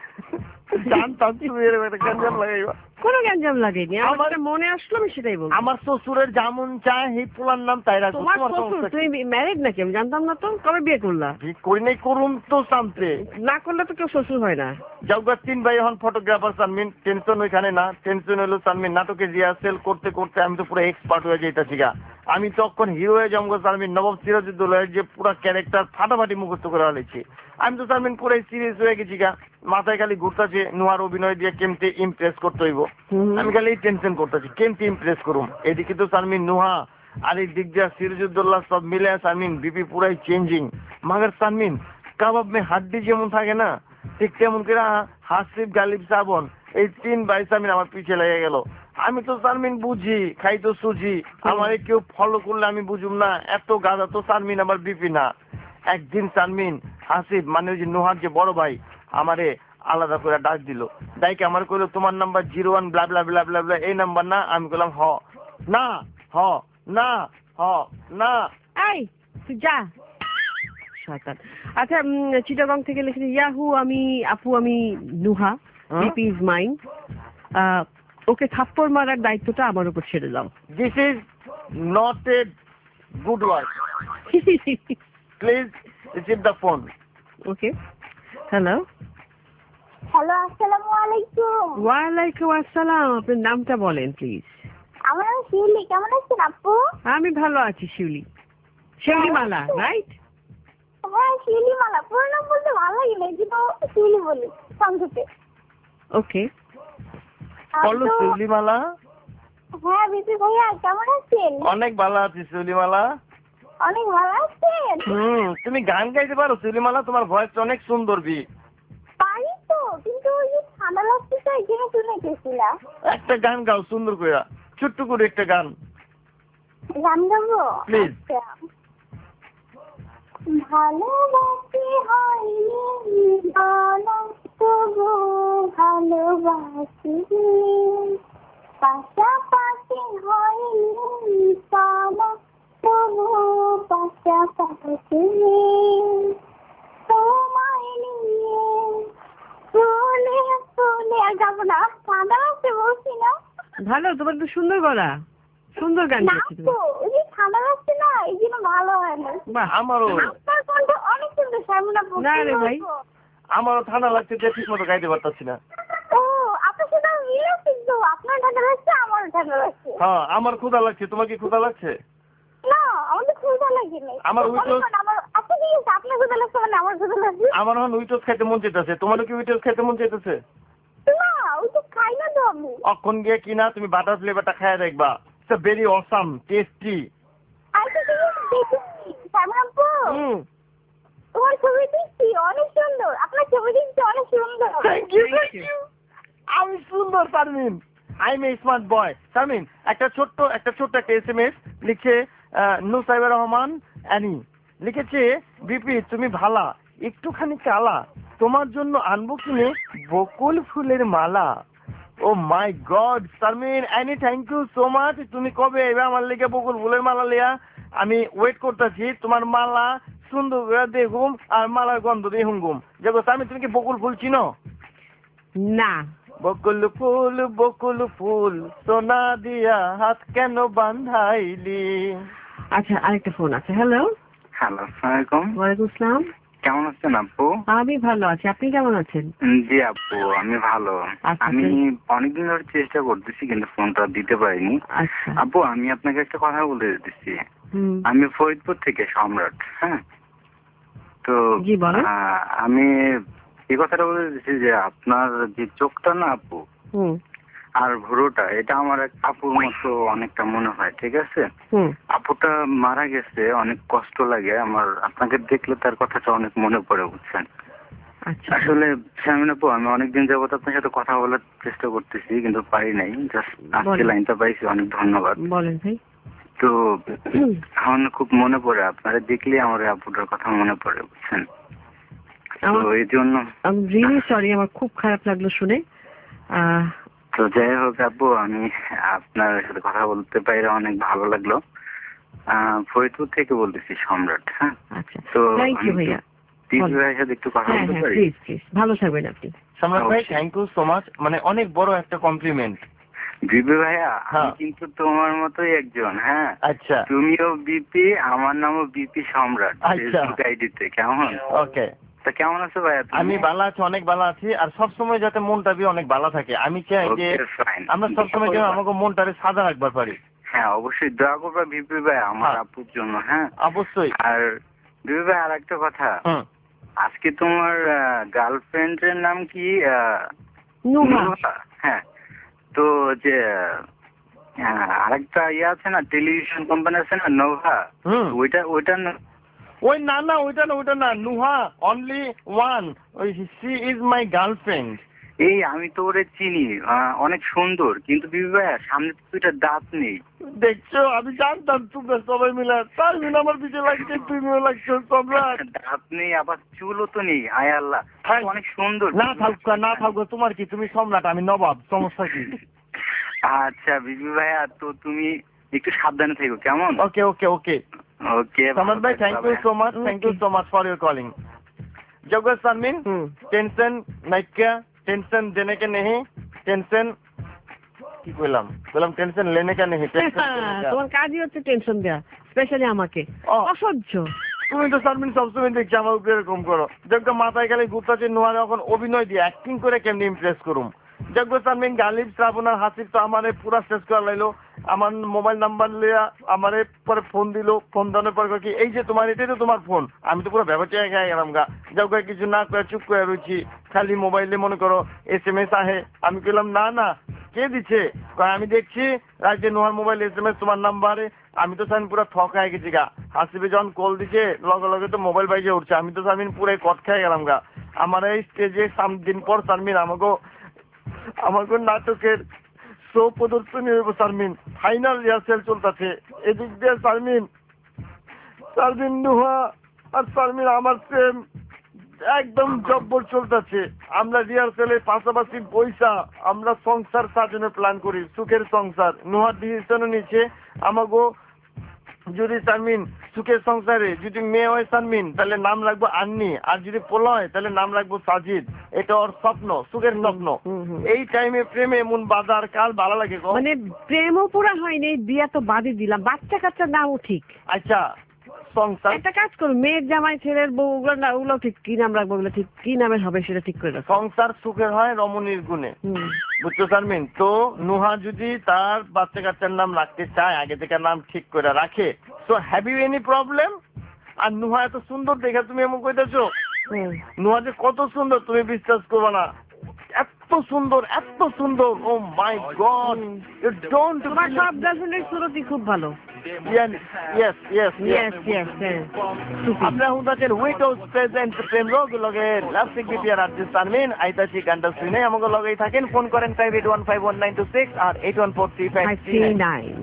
জানতাম তুমি এরকম একটা গ্যাঞ্জাম লাগাইবা। কোনো গ্যাঞ্জাম লাগেনি, আমার মনে আসলো আমি সেটাই বলবো। আমার শ্বশুরের যেমন চায় এই পোলার নাম তাই রাখবো। তোমার শ্বশুর? তুমি ম্যারিড নাকি? আমি জানতাম না তো। কবে বিয়ে করলা? বিয়ে করি নাই, করুন তো সামতে। না করলে তো কেউ শ্বশুর হয় না। যাওগা তিন ভাই এখন ফটোগ্রাফার। শারমিন টেনশন ওইখানে না, টেনশন হলো শারমিন নাটকে রিহার্সেল করতে করতে আমি তো পুরো এক্সপার্ট হয়ে যাইতাছি গা। আমি তখন হিরো হয়ে যাবো শারমিন, নবাব সিরাজউদ্দৌলার যে পুরো ক্যারেক্টার ফাটাফাটি মুখস্থ করে ফেলেছি। আমি তো শারমিন পুরো সিরিয়াস হয়ে গেছি গা, মাথায় খালি ঘুরতেছে নুহার অভিনয় দিয়ে কেমতে ইমপ্রেস করতে হইব। আমি খালি টেনশন করতেছি কেমতে ইমপ্রেস করুম। এদিকে তো শারমিন নুহা আর এই দিক দিয়ে সিরাজউদ্দৌলা সব মিলে শারমিন বিপি পুরাই চেঞ্জিং। মাগার শারমিন কাবাব মে হাড্ডি যেমন থাকে না ঠিক তেমন করে হাসিব গালিব শ্রাবণ এই তিন ভাই শারমিন আমার পিছিয়ে লেগে গেল। আমি তো শারমিন বুঝি খাই তো সুজি, আমারে কেউ ফলো করলে আমি বুঝুম না। এত গাধা তো শারমিন আমার বিপি না। একদিন শারমিন হাসিব মানে ওই যে নুহার যে বড় ভাই আমারে আলাদা করে ডাক দিল, ডাইকে আমার কইলো তোমার number zero one blah blah blah blah blah এই নাম্বার না? আমি বললাম হ না হ না হ না। এই তুই যা শয়তান। আচ্ছা চিটাগং থেকে লিখেছি ইয়াহু আমি আপু আমি Nuha, BP is mine, okay থাপ্পড় মারার দায়িত্বটা আমার উপর ছেড়ে দাও। This is not a good work, please receive the phone. Okay hello hello আসসালামু আলাইকুম। ওয়ালাইকুম আসসালাম। আপনার নামটা বলেন প্লিজ। আমার নাম শিউলি, কেমন আছেন আপু? আমি ভালো আছি শিউলি। শিউলি মালা রাইট? হ্যাঁ শিউলি মালা, পুরো নাম বলতে ভালো লাগে না, কিন্তু শিউলি বলি সংক্ষেপে। ওকে বলো শিউলি মালা। হ্যাঁ বিপি ভাইয়া কেমন আছেন? অনেক ভালো আছি শিউলি মালা। অনেক ভালো আছেন? হুম তুমি গান গাইতে পারো শিউলি মালা? তোমার ভয়েস অনেক সুন্দর। বি পারি তো, কিন্তু ওই যে ঠান্ডা লাগছে তো এই জন্য শুনে গেছিলাম। একটা গান গাও সুন্দর করে, ছোট্ট করে একটা গান। গান গাবো? প্লিজ। ভালোবাসি হয়নি বলো তবু ভালোবাসি, পাশাপাশি হয়নি পাবো তবু পাশাপাশি, ভালো, তোমার তো সুন্দর গলা, সুন্দর গান না গাইছো তো তুমি। ওই যে ঠান্ডা লাগছে না এই জন্য ভালো হয় না। বাহ, আমারও আপনার কণ্ঠ অনেক সুন্দর শারমিন আপু। না কি রে ভাই। বলবো? আমারও ঠান্ডা লাগছে যে ঠিক মতো গাইতে পারতাছি না। ও আপনার সাথে মিলে কিন্তু আপনার ঠান্ডা লাগছে আমারও ঠান্ডা লাগছে। হ্যাঁ আমার ক্ষুধা লাগছে, তোমার কি ক্ষুধা লাগছে? না আমাদের ক্ষুধা লাগে না। আমার উইটোস আমার আপনি কি আপনার ক্ষুধা লাগছে মানে আমার ক্ষুধা লাগছে? আমার এখন উইটোস খাইতে মন চাইতেছে, তোমারও কি উইটোস খাইতে মন চাইতেছে? না ওই তো খাই না তো আমি। অক্ষণ গিয়ে কিনা তুমি বাটার ফ্লেভারটা খাইয়া দেখবা, ইটস ভেরি অসাম টেস্টি। আচ্ছা ঠিক আছে দেখছি শারমিন আপু হুম, তোমার ছবি দেখছি অনেক সুন্দর, আপনার ছবি দেখছি অনেক সুন্দর। Thank you thank you. আমি সুন্দর Sharmin, I am a smart boy. Sharmin একটা ছোট্ট একটা ছোট্ট একটা এস এম এস লিখছে নুসাইবা রহমান অ্যানি, লিখেছে বিপি তুমি ভালা একটুখানি কালা, তোমার জন্য আনবো কিনে বকুল ফুলের মালা। Oh my God Sharmin Annie, thank you so much. তুমি কবে এবার আমার লেগে বকুল ফুলের মালা লিয়া? আমি ওয়েট করতেছি তোমার মালা সুন্দর করে দেখুম আর মালার গন্ধ দিয়ে হুঙ্গুম। দেখো শারমিন তুমি কি বকুল ফুল চিনো? না। বকুল ফুল বকুল ফুল সোনা দিয়া হাত কেন বান্ধাইলি। আচ্ছা আরেকটা ফোন আছে। হ্যালো, হ্যালো আসসালামাইকুম। ওয়ালাইকুম আসসালাম। কেমন আছেন আপু? আমি ভালো আছি, আপনি কেমন আছেন? জি আপু আমি ভালো। আচ্ছা, আমি ঠিক। অনেকদিন ধরে চেষ্টা করতেছি কিন্তু ফোনটা দিতে পারিনি। আচ্ছা। আপু আমি আপনাকে একটা কথা বলে দিচ্ছি। হুম। আমি ফরিদপুর থেকে সম্রাট। হ্যাঁ তো জি, বলেন। আহ, আমি এই কথাটা বলে দিচ্ছি যে আপনার যে চোখটা না আপু হুম আর ভুরুটা এটা আমার এক আপুর মতো অনেকটা মনে হয়, ঠিক আছে? হুম। আপুটা মারা গেছে, অনেক কষ্ট লাগে আমার, আপনাকে দেখলে তার কথাটা অনেক মনে পড়ে, বুঝছেন? আচ্ছা। আসলে শারমিন আপু আমি অনেকদিন যাবত আপনার সাথে কথা বলার চেষ্টা করতেছি কিন্তু পারি নাই, জাস্ট আজকে বলেন। লাইনটা পাইছি, অনেক ধন্যবাদ। বলেন ভাই। তো আমার না খুব মনে পড়ে, আপনারা দেখলে আমার এই আপুটার কথা মনে পড়ে, বুঝছেন? তো আমার এই জন্য আমি রিয়েলি সরি, আমার খুব খারাপ লাগলো শুনে। আহ, তো যাই হোক আপু আমি আপনার সাথে কথা বলতে পাইলে অনেক ভালো লাগলো। আহ ফরিদপুর থেকে বলতেছি সম্রাট। হ্যাঁ আচ্ছা, তো থ্যাংক ইউ আমি ভাইয়া। টিভি বলেন। ভাইয়ের সাথে একটু কথা হ্যাঁ বলতে হ্যাঁ পারি? প্লিজ প্লিজ, ভালো থাকবেন আপনি। সম্রাট ভাই অবশ্যই। থ্যাংক ইউ সো মাচ, মানে অনেক বড় একটা কমপ্লিমেন্ট। বিপি ভাইয়া আমি হ্যাঁ। কিন্তু তোমার মতোই একজন। হ্যাঁ আচ্ছা তুমিও বিপি, আমার নামও বিপি সম্রাট আচ্ছা। ফেসবুক আইডিতে। কেমন? ওকে, তা কেমন আছো ভাইয়া তুমি? আমি ভালো আছি, অনেক ভালো আছি, আর সবসময় যাতে মনটা বি অনেক ভালো থাকে। আমি চাই যে Okay, fine. আমরা সবসময় যেন আমাকে মনটারে সাদা রাখবার পারি। হ্যাঁ অবশ্যই দোয়া করবা বিপি ভাই আমার হ্যাঁ। আপুর জন্য। হ্যাঁ অবশ্যই। আর বিপি ভাই আর একটা কথা, হুম। আজকে তোমার গার্লফ্রেন্ডের নাম কি? আহ, নুহা। নুহা। হ্যাঁ তো যে আহ, আরেকটা ইয়ে আছে না, টেলিভিশন কোম্পানি আছে না নোভা, হুম। ওইটা ওইটা না- ওই না না ওইটা না ওইটা না, নুহা অনলি ওয়ান, ওই সি ইজ মাই গার্লফ্রেন্ড। এই আমি তো ওরে চিনি, আহ, অনেক সুন্দর, কিন্তু বিপি ভাইয়া সামনে তো দুইটা দাঁত নেই। দেখছো আমি জানতাম তোমরা সবাই মিলে তারমিন আমার পিছে লাগছে, তুমিও লাগছো সম্রাট। দাঁত নেই আবার চুলও তো নেই, আয় আল্লাহ হ্যাঁ। অনেক সুন্দর। না থাকুক না থাকুক, তোমার কি, তুমি সম্রাট আমি নবাব, সমস্যা কি? আচ্ছা বিপি ভাইয়া তো তুমি একটু সাবধানে থেকো, কেমন? ওকে ওকে ওকে ওকে সম্রাট ভাই thank you so much, thank you so much for your calling. Jagat Sharmin hmm. Tension Nykaa, tension देने के नहीं, টেনশন কি কইলাম বললাম টেনশন लेने का नहीं, টেনশন তোমার কাজই হচ্ছে টেনশন দেওয়া, স্পেশালি আমাকে। ও। অসহ্য। তুমি তো শারমিন সবসময় দেখছি আমার উপরে এরকম করো। দেখো মাথায় গেলে ঘুরতেছে নোয়ারে, এখন অভিনয় দিয়ে অ্যাক্টিং করে কেমনি ইমপ্রেস করুম। দেখো শারমিন গালিব শ্রাবণ আর হাসিব তো আমারে পুরা শেষ করে লাইলো। আমার মোবাইল নাম্বার লিয়া আমারে পরে ফোন দিলো, ফোন দেওয়ার পর কি এই যে তোমার এটাই তো তোমার ফোন, আমি তো পুরো ব্যবসা খেয়ে গেলাম গা। যাও কিছু না করে চুপ করে রয়েছি, খালি মোবাইলে মনে করো এস এম এস আহে। আমি কইলাম না না কে দিচ্ছে? কয় আমি দেখছি রাজ্যে নোহার মোবাইল এস এম এস তোমার নাম্বারে। আমি তো সামিন পুরো ঠক হয়ে গেছি গা। হাসিবে যখন কল দিছে লগে লগে তো মোবাইল বাইজে উঠছে, আমি তো সামিন পুরো কট খেয়ে গেলাম গা। আমার এই স্টেজে সাম দিন পর সারমিন আমাকে আমাকে নাটকের শো প্রদর্শনী হইব সারমিন, ফাইনাল রিহার্সেল চলতেছে। এদিক দিয়ে সারমিন সারমিন নুহা আর সারমিন আমার প্রেম একদম জব্বর চলতেছে। আমরা রিহার্সেলের পাশাপাশি পয়সা আমরা সংসার সাজানোর প্ল্যান করি, সুখের সংসার। নুহার ডিসিশনও নিচ্ছে আমাকে যদি সানমিন সুখের সংসারে যদি মেয়ে হয় সানমিন তাহলে নাম রাখবো আন্নি, আর যদি পোলা হয় তাহলে নাম রাখবো সাজিদ। এটা ওর স্বপ্ন, সুখের স্বপ্ন। এই টাইমে প্রেমে এমন বাজার কাল ভালো লাগে গো। মানে প্রেমও পুরা হয়নি, বিয়া তো বাদই দিলাম, বাচ্চা কাচ্চার নামও ঠিক। আচ্ছা সংসার, একটা কাজ করো, মেয়ের জামাই ছেলের বউ ওগুলো না, ওগুলো ঠিক কি নাম রাখবো, ওগুলো ঠিক কি নামের হবে সেটা ঠিক করে রাখো। সংসার সুখের হয় রমণীর গুণে, বুঝছো সানমিন? তো নুহা যদি তার বাচ্চা কাচ্চার নাম রাখতে চায় আগে থেকে নাম ঠিক করে রাখে, so have you any problem? আর নুহা এত সুন্দর দেখে তুমি এমন কইতেছো, নুহা যে কত সুন্দর তুমি বিশ্বাস করবে না, এত সুন্দর এত সুন্দর, oh my God, you don't. তোমার সব গার্লফ্রেন্ডের সুরতই খুব ভালো। Yes, yes, yes, yes, yes, yes. আপনারা হুদাছেন উইডোজ প্রেজেন্ট প্রেম রোগ লগে লাস্টিক বিপিআর আর্টিস্ট সানমিন আইতাছি গানটা শুনে আমাকে লগেই থাকেন। ফোন করেন five eight one five one nine two six আর eight one four three five three nine.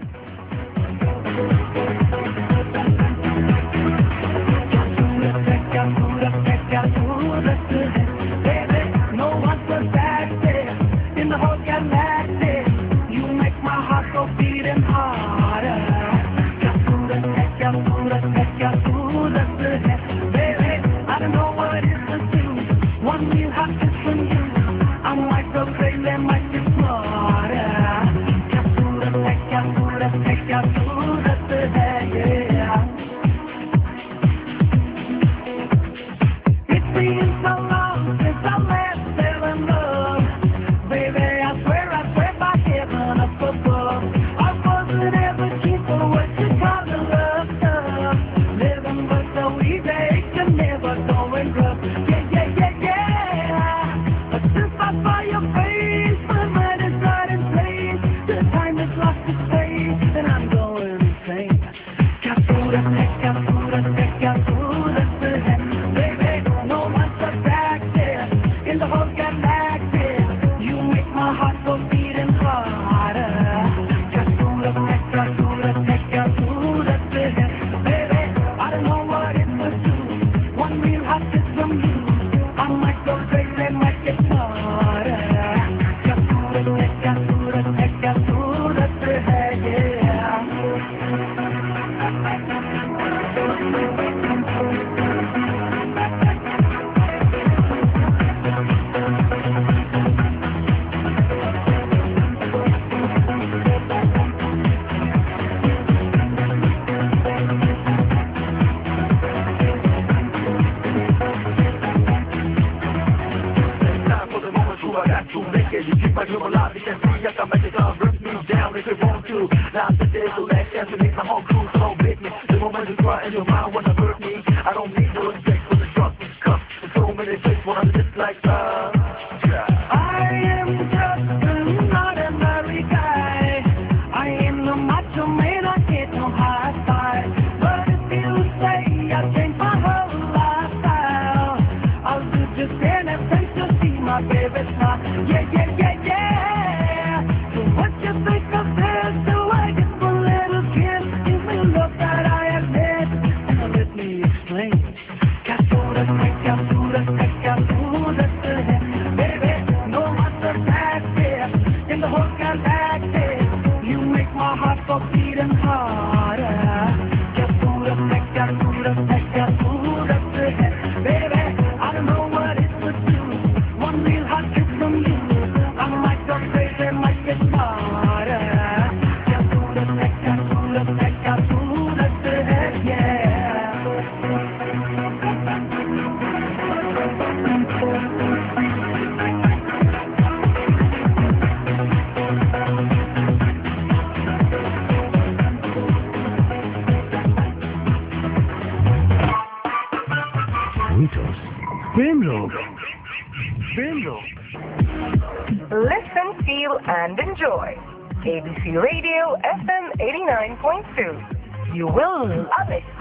Listen, feel, and enjoy. A B C Radio F M eighty-nine point two. You will love it.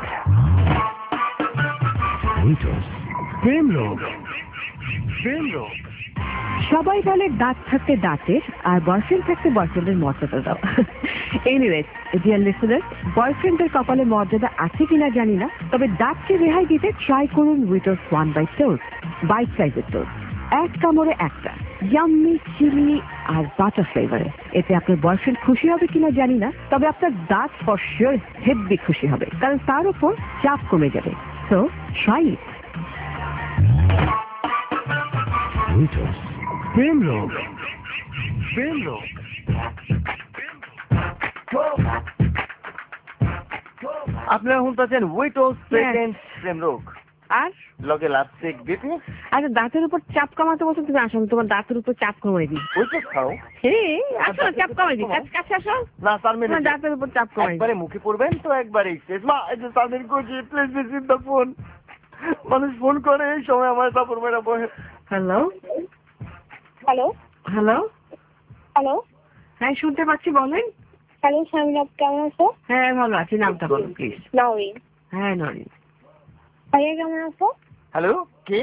সবাই বলে দাঁত থাকতে দাঁতের আর boyfriend থাকতে বয়ফ্রেন্ডের মর্যাদা দাও। এনিওয়েজ ডিয়ার লিসেনার, বয়ফ্রেন্ডের কপালে মর্যাদা আছে কিনা জানি না, তবে দাঁতকে রেহাই দিতে ট্রাই করুন উইটোস ওয়ান বাই টোস্ট, বাইট সাইজের টোস্ট। এক কামড়ে একটা ইয়াম্মি চিলি আর বাটার ফ্লেভারে। এতে আপনার বয়ফ্রেন্ড খুশি হবে কিনা জানি না, তবে আপনার দাঁত ফর শিওর হেভি খুশি হবে, কারণ তার উপর চাপ কমে যাবে। So try it. প্রেম রোগ, প্রেম রোগ। আপনারা শুনতেছেন উইটোস প্রেজেন্ট প্রেম রোগ আর লগে লাপসিক বিপি। আচ্ছা, দাঁতের উপর চাপ কমাতে বলছো, তুমি আসো তোমার দাঁতের উপর চাপ কমাই দিই। উইটোস খাও। হ্যাঁ আসো, চাপ কমাই দিই। কাছে আসো না সালমিন, তোমার দাঁতের উপর চাপ কমাই দিই। একবারে মুখে পড়বেন তো একবারে শেষ। মা এই যে সালমিন কোজি প্লিজ রিসিভ দ্য ফোন। মানুষ ফোন করে এই সময় আমার তারপর মেরা বহে। হ্যালো হ্যালো হ্যালো হ্যালো হ্যাঁ শুনতে পাচ্ছি, বলেন। হ্যালো শামিন, আপনি কেমন আছো? হ্যাঁ ভালো আছি, নামটা বলুন প্লিজ। নরিন। হ্যাঁ নরিন। ভাইয়া কেমন আছো? হ্যালো কে?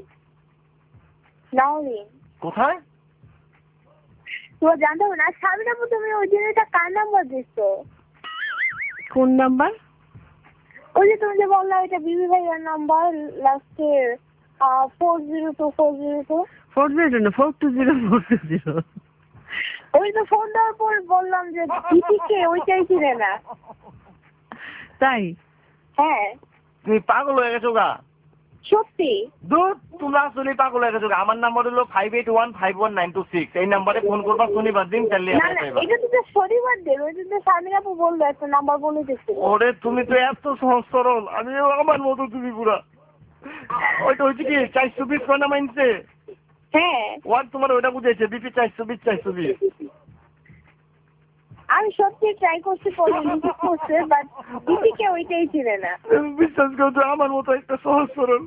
নরিন। কোথায়? তোমার জানতে হবে না? শামিন আপু, তুমি ওই দিন একটা কার নাম্বার দিচ্ছো? কোন নাম্বার? ওই যে তুমি যে বললা ওইটা বিবি ভাইয়ার নাম্বার, লাস্টে four zero two four zero two four zero না four two zero four two zero. ওই তো ফোন দেওয়ার পর বললাম যে দিদিকে ওইটাই চিনে না। তাই? হ্যাঁ তুমি পাগল হয়ে গেছো গা? সত্যি? দূর, তোমরা আসলে পাগল হয়ে গেছো গা। আমার নাম্বার হলো five eight one five one nine two six. এই নাম্বারে ফোন করবা শনিবার দিন, তাহলে না না, এটা তো শনিবার দিন। ওই দিন তো শামিন আপু বললো একটা নাম্বার বলে দিচ্ছিল। ওরে তুমি তো এত সহজ সরল, আমি আমার মতো তুমি পুরা। ওইটা হচ্ছে কি চারশো বিশ কয়না মাইনছে? হ্যাঁ ওয়ান তোমার ওইটা বুঝেছে, বিপি চারশো বিশ চারশো বিশ। আমি সত্যি ট্রাই করছি, পরে রিসিভ করছে, বাট দিদিকে ওইটাই চিনে না। বিশ্বাস করছো আমার মতো একটা সহজ সরল,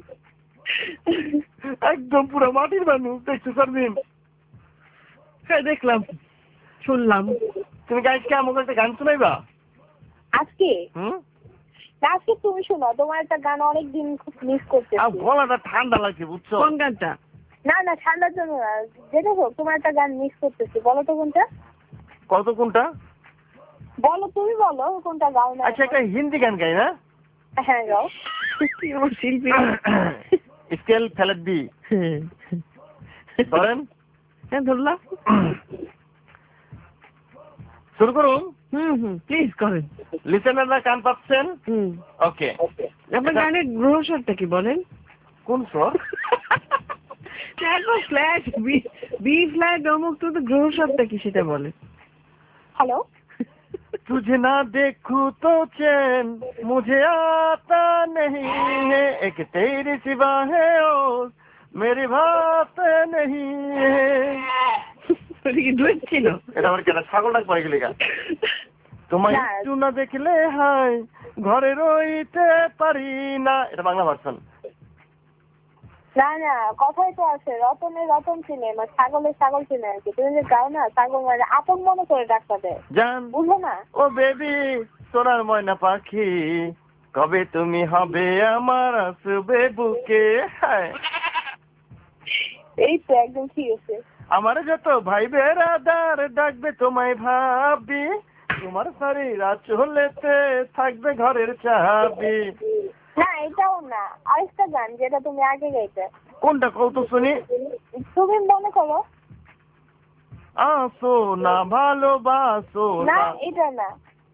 একদম পুরো মাটির মানুষ। দেখছো সারদিন? হ্যাঁ দেখলাম, শুনলাম। তুমি গাইজকে আমাকে একটা গান শোনাইবা আজকে? হুম না, আজকে তুমি শোনো, তোমার একটা গান অনেকদিন খুব মিস করতেছি। আর গলাটা ঠান্ডা লাগছে বুঝছো? কোন গানটা? না না, ঠান্ডার জন্য না, যেটা হোক তোমার একটা গান মিস করতেছি। বলো তো কোনটা? কত কোনটা? বলো, তুমি বলো কোনটা গাও না। আচ্ছা একটা হিন্দি গান গাই না? হ্যাঁ গাও। শিল্পী। স্কেল ফ্ল্যাট বি ধরেন। হ্যাঁ ধরলাম। শুরু করুন। হুম হুম প্লিজ করেন। লিসেনাররা কান পাচ্ছেন? হুম ওকে। আপনার গানের গ্রহস্বরটা কি বলেন? কোন স্বর? দেখো ফ্ল্যাট বি বি ফ্ল্যাট অমুক, তো গ্রহস্বরটা কি সেটা বলেন। হ্যালো। तुझे ना देखूं तो चैन मुझे आता नहीं है, एक तेरी सिवा है और मेरी बात नहीं है। ছিল এটা আমার কেন ছাগল ডাক পড়ে গেলে গা? তোমায় একটু না দেখলে হাই ঘরে রইতে পারি না। এটা বাংলা ভার্সন। না না, কথাই তো আছে, রতনের রতন চিনে, মানে ছাগলের ছাগল চিনে আর কি। তুমি যে গাও না, ছাগল মানে আপন মনে করে ডাক্তার দেয়, জান বুঝলো না? ও বেবি সোনার ময়না পাখি, কবে তুমি হবে আমার আসবে বুকে। হায় এই তো একদম ঠিক আছে। আমার যত ভাই বেড়াদার ডাকবে তোমায় ভাবি, তোমার শরীর চলেতে থাকবে ঘরের চাবি। না এটাও না, আরেকটা গান যেটা তুমি আগে গাইতে। কোনটা কও তো শুনি? তুমি মনে করো। আসো না ভালোবাসো না না। এটা না।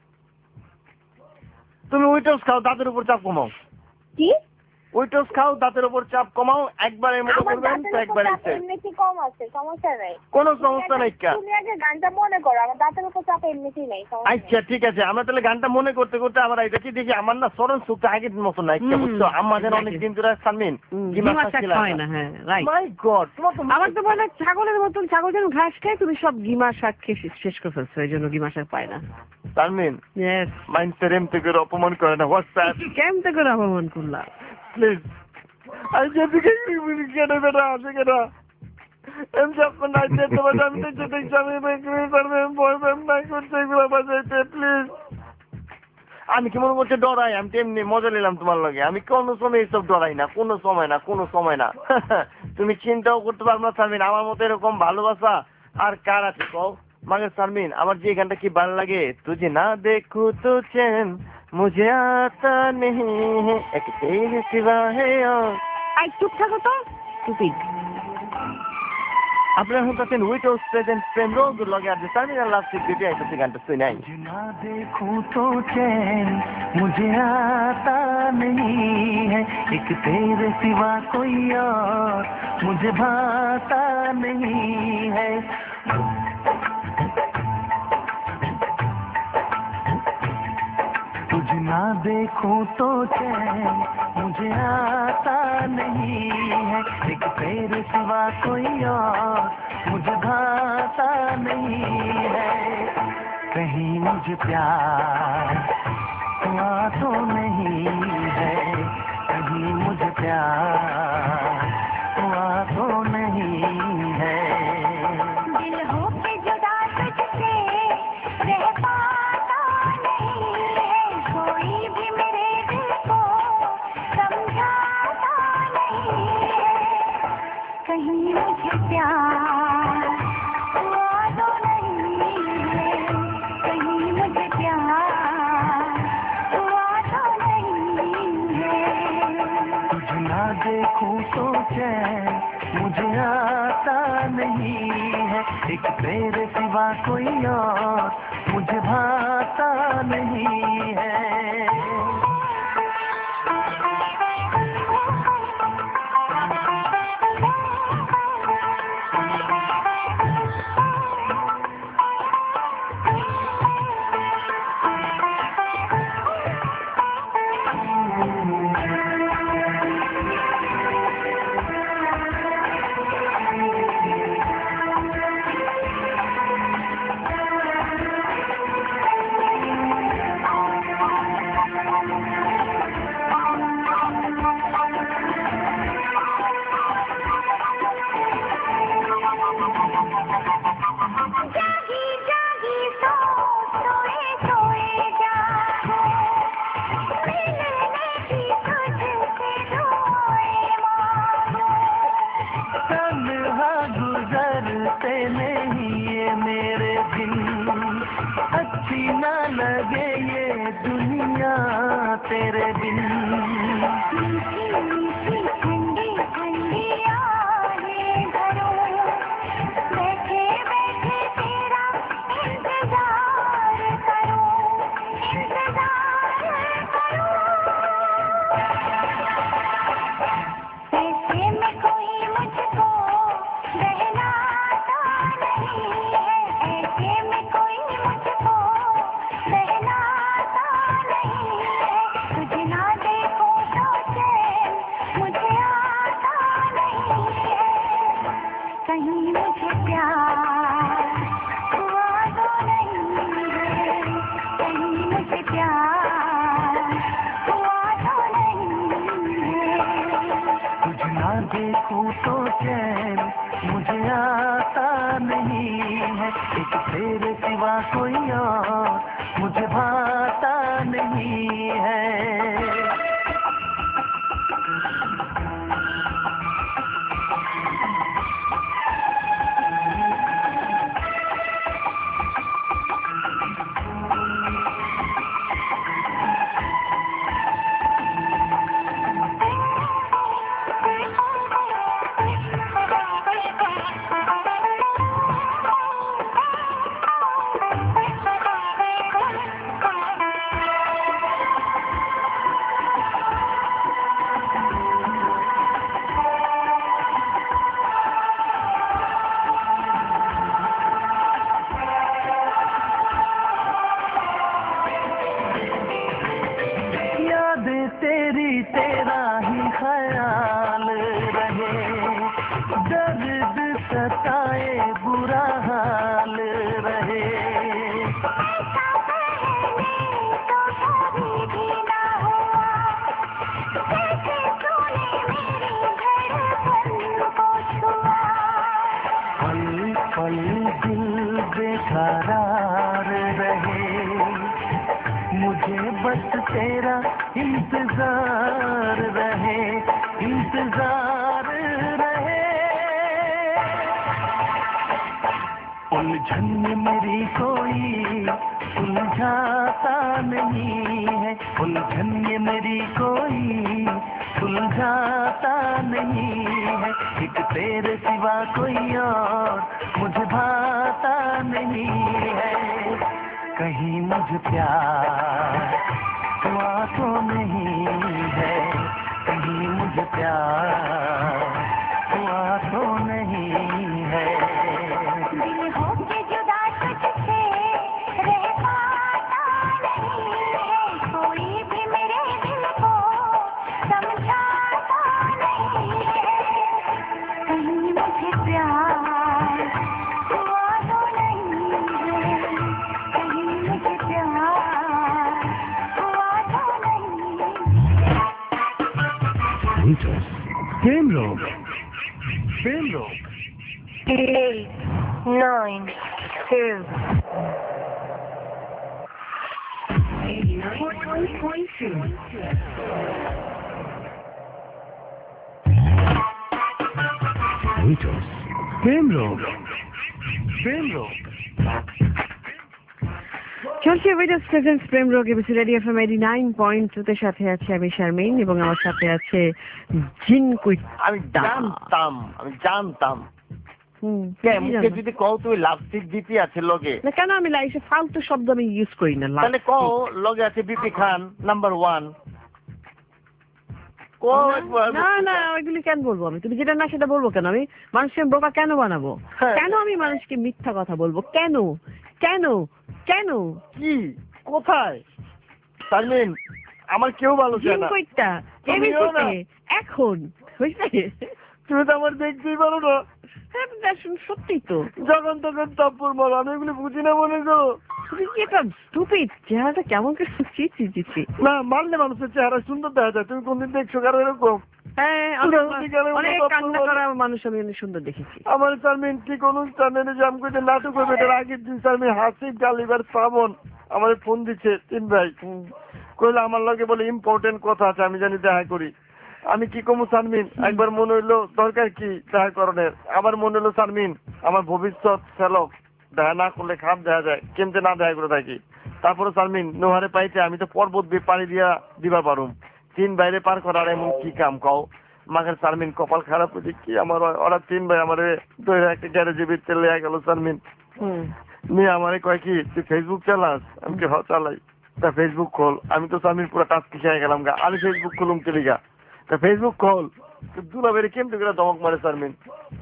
তুমি উইটস খাও, দাঁতের উপর চাপ কমাও। কি? উইটস খাও, দাঁতের উপর চাপ কমাও। একবার এর মতো আমার করবেন তো দাঁতের একবার উপর চাপ এসে এমনিতে কম আছে, সমস্যা নাই। কোনো সমস্যা নাই। কা তুমি আগে গানটা মনে করো, আমার দাঁতের উপর চাপ এমনিতেই নাই, সমস্যা নাই। আচ্ছা ঠিক আছে, আমরা তাহলে গানটা মনে করতে করতে আমার এটা কি দেখি আমার না স্মরণ শক্তি আগের মতো নাই, বুঝছো? আমাদের অনেকদিন ধরে সামিন হয় না। হ্যাঁ রাইট। মাই গড, তোমার তো আমার তো মনে হয় ছাগলের মতন, ছাগল যেন ঘাস খায়, তুমি সব গিমা শাক খেয়ে শেষ করে ফেলছো, এই জন্য গিমা শাক পায় না। সামিন ইয়েস। মাইন্ড সেরেম থেকে অপমান করে না। হোয়াটসঅ্যাপ কেমন করে অপমান করলাম? প্লিজ আই যেদিকে কেটে বেটা আসে কেটা এম সব না যেতে পারে। আমি তো যেতে আমি বেকরি করবে বলবেন না করতে এগুলো বাজাইতে প্লিজ। আমি কি মনে করছে ডরাই? আমি তেমনি মজা নিলাম তোমার লগে। আমি কোনো সময় এইসব ডরাই না, কোনো সময় না, কোনো সময় না। তুমি চিন্তাও করতে পারবো না সারমিন, আমার মতো এরকম ভালোবাসা আর কার আছে কও? মাগে সারমিন, আমার যে গানটা কি ভালো লাগে, তুঝে না দেখো তো চैन मुझे आता नहीं है, एक तेरे सिवा है और। আই চুপ থাকো তো, স্টুপিড। আপনারা শুনতেছেন উইথ প্রেজেন্ট প্রেম রোগ লগে আর টার্মিনাল লাভ সিকিউরিটি আইতেছে গানটা শুনাই। ना देखूं तो चैन मुझे आता नहीं है, एक तेरे सिवा कोई और मुझे भाता नहीं है। तुझे ना देखूं तो चैन मुझे आता नहीं है, एक तेरे सिवा कोई और मुझे भाता नहीं है। कहीं मुझे प्यार हुआ तो नहीं है, कहीं मुझे प्यार हुआ तो नहीं है। दिल हो के जुदा तुझसे रह पाता नहीं है, कोई भी मेरे दिल को समझाता नहीं है। कहीं मुझे प्यार हुआ तो नहीं है, कहीं मुझे प्यार हुआ तो नहीं है। तुझे ना देखूं तो चैन मुझे आता नहीं है, एक तेरे सिवा कोई और मुझे भाता नहीं है। जागी जागी सो सोए सोए जागो, मिलने की तुझसे दुआएं मांगो। तन्हा गुजरते नहीं ये मेरे दिन, अच्छी ना लगे ये दुनिया तेरे बिन। मीठी मीठी ठंडी ठंडी आहें भरूं, बैठे बैठे तेरा इंतजार करूं, इंतजार करूं। ऐसे में कोई मुझको बहलाता नहीं है, ऐसे में कोई मुझको बहलाता नहीं है। तुझे ना देखूं तो चैन मुझे आता नहीं है, कहीं मुझे प्यार हुआ तो नहीं है, कहीं मुझे प्यार हुआ तो नहीं है। तुझे ना देखूं तो चैन मुझे आता नहीं है, एक तेरे सिवा कोई और मुझे भाता नहीं है। याद तेरी तेरा ही ख्याल रहे, दर्द सताए बुरा हाल रहे। ऐसा पहले तो कभी भी ना हुआ, जैसे तूने मेरी धड़कन को छुआ। पल पल दिल बेकरार रहे, मुझे बस तेरा इंतजार रहे, इंतजार रहे। उलझन में मेरी कोई सुलझाता नहीं है, उलझन में मेरी कोई सुलझाता नहीं है एक तेरे सिवा कोई और मुझे भाता नहीं है कहीं मुझे प्यार हुआ तो नहीं है कहीं मुझे प्यार हुआ तो नहीं है दिल होके जुदा तुझसे रह पाता नहीं है कोई भी मेरे दिल को समझाता नहीं है कहीं मुझे प्यार हुआ तो नहीं है कहीं मुझे प्यार हुआ तो नहीं प्रेम रोग प्रेम रोग Eight, nine, two. eighty-nine point two. প্রেম রোগ প্রেম রোগ চলছে ওয়েটার্স প্রেজেন্টস প্রেম রোগ ABC radio FM eighty nine point two তে সাথে আছে আমি শারমিন এবং আমার সাথে আছে জিন কুইট আমি জানতাম আমি জানতাম মুখে যদি কও তুই লাভসিক বিপি আছে লগে না কেন আমি লাইফে ফালতু শব্দ আমি ইউজ করি না তাহলে কও লগে আছে বিপি খান নাম্বার ওয়ান না না ওইগুলি কেন বলবো আমি তুমি যেটা না সেটা বলবো কেন আমি মানুষকে বোকা কেন বানাবো কেন আমি মানুষকে মিথ্যা কথা বলবো কেন কেন কেন কি কোথায় শারমিন আমার কেউ ভালো চায় না কইটা এবিসিতে এখন বুঝলে তুমি তো আমার দেখতেই পারো না সত্যি তো যখন তখন তাপ্পর মারো আমি এগুলো বুঝি না মনে করো তুমি কি এটা স্টুপিড চেহারাটা কেমন করে চিচি চিচি না মারলে মানুষের চেহারা সুন্দর দেখা যায় তুমি কোনদিন দেখছো কারো এরকম হ্যাঁ অনেক কান্না করা মানুষ আমি অনেক সুন্দর দেখেছি আমার শারমিন ঠিক অনুষ্ঠানে জাম করে নাটক হবে এটার আগের দিন শারমিন হাসিব গালিবার শ্রাবণ আমাদের ফোন দিচ্ছে তিন ভাই কইলে আমার লগে বলে ইম্পর্টেন্ট কথা আছে আমি জানি দেখা করি আমি কি কমু শারমিন একবার মনে হইলো দরকার কি দেখা করণের আবার মনে হইলো শারমিন আমার ভবিষ্যৎ সেলক দেখা না করলে খারাপ দেখা যায় কেমতে না দেখা করে থাকি তারপরে শারমিন নোহারে পাইতে আমি তো পর্বত দিয়ে পানি দিয়া দিবা পারুম তিন বাইরে পার করার এমন কি কাম কও মাকে শারমিন কপাল খারাপ হয়েছে কি আমার ওরা তিন ভাই আমার একটা গ্যারেজে বিতে লেয়া গেল শারমিন নিয়ে আমারে কয় কি তুই ফেসবুক চালাস আমি কি হ চালাই তা ফেসবুক খোল আমি তো শারমিন পুরো টাচ খেয়ে গেলাম গা আমি ফেসবুক খুলুম চলে গা তা ফেসবুক খোল দুলা বেড়ে কেমতে করে দমক মারে শারমিন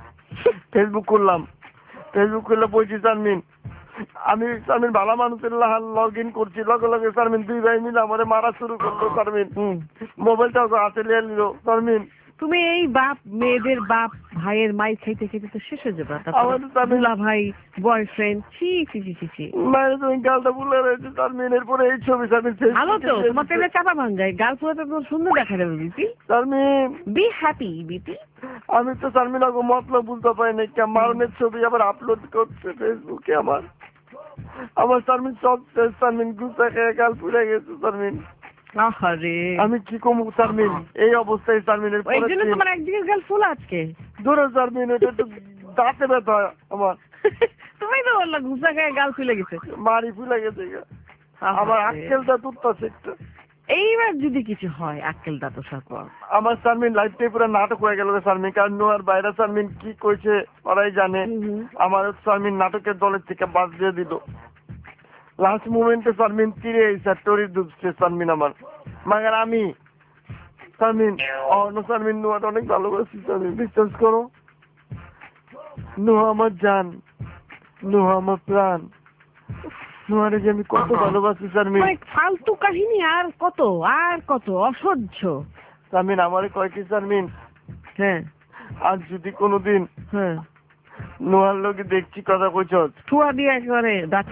ফেসবুক করলাম ফেসবুক করলে বলছি শারমিন আমি শারমিন ভালো মানুষের লগ ইন করছি লগে লগে শারমিন দুই ভাই মিলে আমার মারা শুরু করলো শারমিন মোবাইলটা হাতে নিয়ে নিল শারমিন তুমি এই বাপ মেয়েদের বাপ ভাইয়ের মাই খাইতে খাইতে তো শেষ হয়ে যাবে দুলা ভাই বয়ফ্রেন্ড ছি ছি ছি ছি মায়ের তুমি গালটা ভুলে রয়েছে শারমিন এরপরে এই ছবি শারমিন ভালো তো তোমার তেলে চাপা ভাঙ্গায় গাল পুরোটা তো সুন্দর দেখা যাবে BP Sharmin be happy BP আমি তো শারমিন আগে মতলব বুঝতে পারি না কে মারনের ছবি আবার আপলোড করছে ফেসবুকে আমার আমার শারমিন সব শারমিন গুছা খেয়ে গাল পুড়ে গেছে শারমিন আহারে আমি কি কমু শারমিন এই অবস্থায় শারমিনের এই জন্য তোমার একদিকে গাল ফুল আজকে দূরে শারমিন এটা তো দাঁতে ব্যথা আমার তুমি তো বললা গুছা খেয়ে গাল ফুলে গেছে মারি ফুলে গেছে আমার আক্কেলটা তুলতেছে একটা এইবার যদি কিছু হয় আক্কেল দাঁত সাকো আমার শারমিন লাইফটাই পুরো নাটক হয়ে গেল শারমিন কারণ নোয়ার বাইরে শারমিন কি কইছে ওরাই জানে আমার শারমিন নাটকের দলের থেকে বাদ দিয়ে দিল লাস্ট মোমেন্টে শারমিন তীরে এসে টরি ডুবছে শারমিন আমার মাগার আমি শারমিন অন্য শারমিন নোয়াটা অনেক ভালোবাসি শারমিন বিশ্বাস করো নোয়া আমার জান নোয়া আমার প্রাণ নোয়ারে যে আমি কত ভালোবাসি শারমিন ফালতু কাহিনী আর কত আর কত অসহ্য শারমিন আমারে কয় কি শারমিন হ্যাঁ আর যদি কোনোদিন হ্যাঁ নোয়ার লোকে দেখছি কথা কইছ ঠুয়া দিয়ে একেবারে দাঁত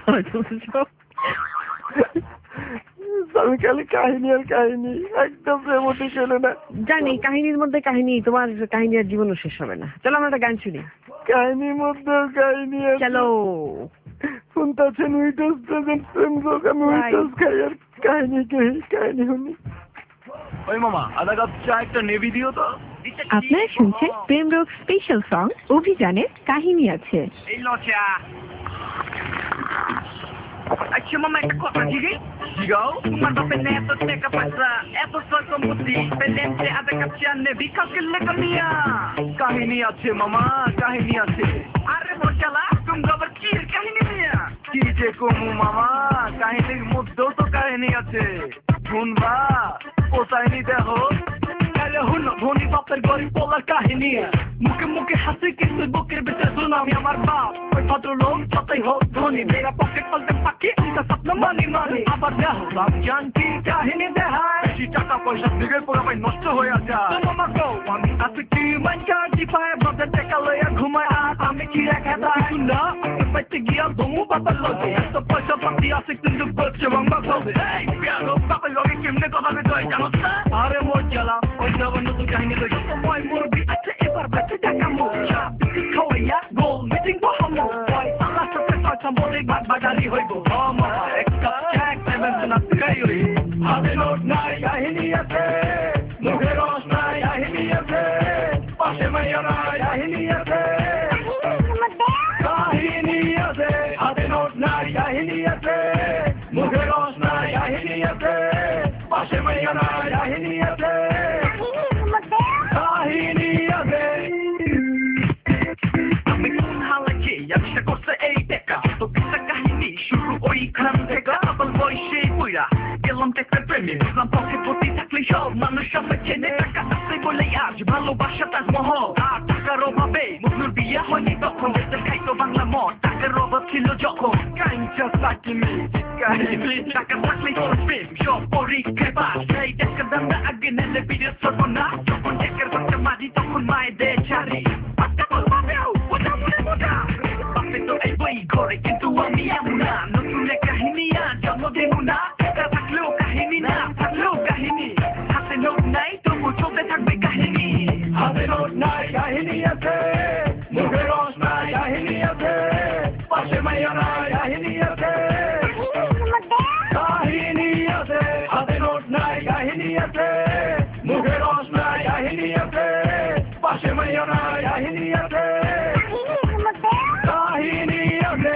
আমি খালি কাহিনী আর কাহিনী একদম প্রেমটি চলে না জানি কাহিনীর মধ্যে কাহিনী তোমার কাহিনী আর জীবনও শেষ হবে না চলো আমরা একটা গান শুনি কাহিনীর মধ্যে কাহিনী চলো শুনতেছেন উইটার্স প্রেজেন্ট প্রেম রোগ আমি উইটার্স খাই আর কাহিনী কহি কাহিনী শুনি ওই মামা আধা কাপ চা একটা নেভি দিও তো আপনারা শুনছেন প্রেম রোগ স্পেশাল সং অভিযানের কাহিনী আছে এই লচা আচ্ছা মামা একটা কথা জিগি জিগাও তোমার বাপের নে এত টাকা পয়সা এত সয় সম্পত্তি পেলেন্সে আদে কাপচানে বিকাকে লেগনিয়া কাহিনী আছে মামা কাহিনী আছে আরে মোচালা তুমি আবার কি কাহিনী নিয়া কি যে কমু মামা কাহিনীর মধ্যেও তো কাহিনী আছে শুনবা কোথায় দেখো তাহলে হুনো ধনী বাপের গরিব বলার কাহিনী মুখে মুখে হাসি কিন্তু বুকের ভিতরে সুনামি আমার বাপ ওই ভদ্রলোক যতই হোক ধনী মেরা পকেট পাল্টে পাখি উনকা স্বপ্ন মানি মানি আবার দেখো বাপ জানকি কাহিনী দেখায় বেশি টাকা পয়সা দিকে পুরো ভাই নষ্ট হয়ে যায় মামা গো আমি আছি কি মান কাটি পায় বাবা টাকা লইয়া ঘুমায় আর আমি কি রেখে দেয় না বাইতে গিয়া দমু বাবার লগে এত পয়সা পাতি আছে কিন্তু বলছে মামা গো এই পিয়ারো বাবার লগে কেমনে কথা বলতে হয় জানো না আরে মোর জ্বালা ওই যাবো নতুন কাহিনী লইয়া সময় মরবি আছে এবার বেঁচে টাকা মোচা বিটি খাওয়াইয়া গোল মিটিং বহামো ওই আল্লাহ সাথে ছয়টা বলে ভাত বাজারি হইব মামা এক কাপ চাক সেভেন না খাই হই হাতে নোট নাই কাহিনী আছে মুখে রস নাই কাহিনী আছে পাশে মাইয়া নাই কাহিনী আছে কাহিনী আছে হাতে নোট নাই কাহিনী আছে মুখে রস নাই কাহিনী আছে পাশে মাইয়া নাই কাহিনী আছে কাহিনী আছে আমি কোন হালাকে ব্যবসা করছে এই টাকা তো কিসা কাহিনী শুরু ওইখান থেকে আবার বয়সে বইরা গেলাম টেকার প্রেমে বুঝলাম পকেট ভর্তি থাকলে সব মানুষ সবাই চেনে টাকা আছে বলে আজ ভালোবাসা তার মহল আর টাকার অভাবে মজনুর বিয়ে হয়নি তখন দেশে খাইতো বাংলা মদ টাকার অভাব ছিল যখন কাইঞ্চা সাকিমি কাহিনী টাকা থাকলে তোর প্রেম সব পরীক্ষায় পাস সেই টাকার দামটা আগে নেলে বিদেশ সর্ব না যখন টাকার বাচ্চা মারি তখন মায়ের দে ছাড়ি বাচ্চা বলবাবেও ওটা মনে মোটা বাপে তো এই বই ঘরে কিন্তু আমি এমন না নতুন এক কাহিনী আর জন্ম দেব না টাকা থাকলেও কাহিনী না থাকলেও কাহিনী হাতে নোট নাই তবু চলতে থাকবে কাহিনী হাতে নোট নাই কাহিনী আছে মুখে রস নাই কাহিনী আছে পাশে মাইয়া নাই কাহিনী আছে কাহিনী আছে হাতে নোট নাই কাহিনী আছে মুখে রস নাই কাহিনী আছে পাশে মাইয়া নাই কাহিনী আছে কাহিনী আছে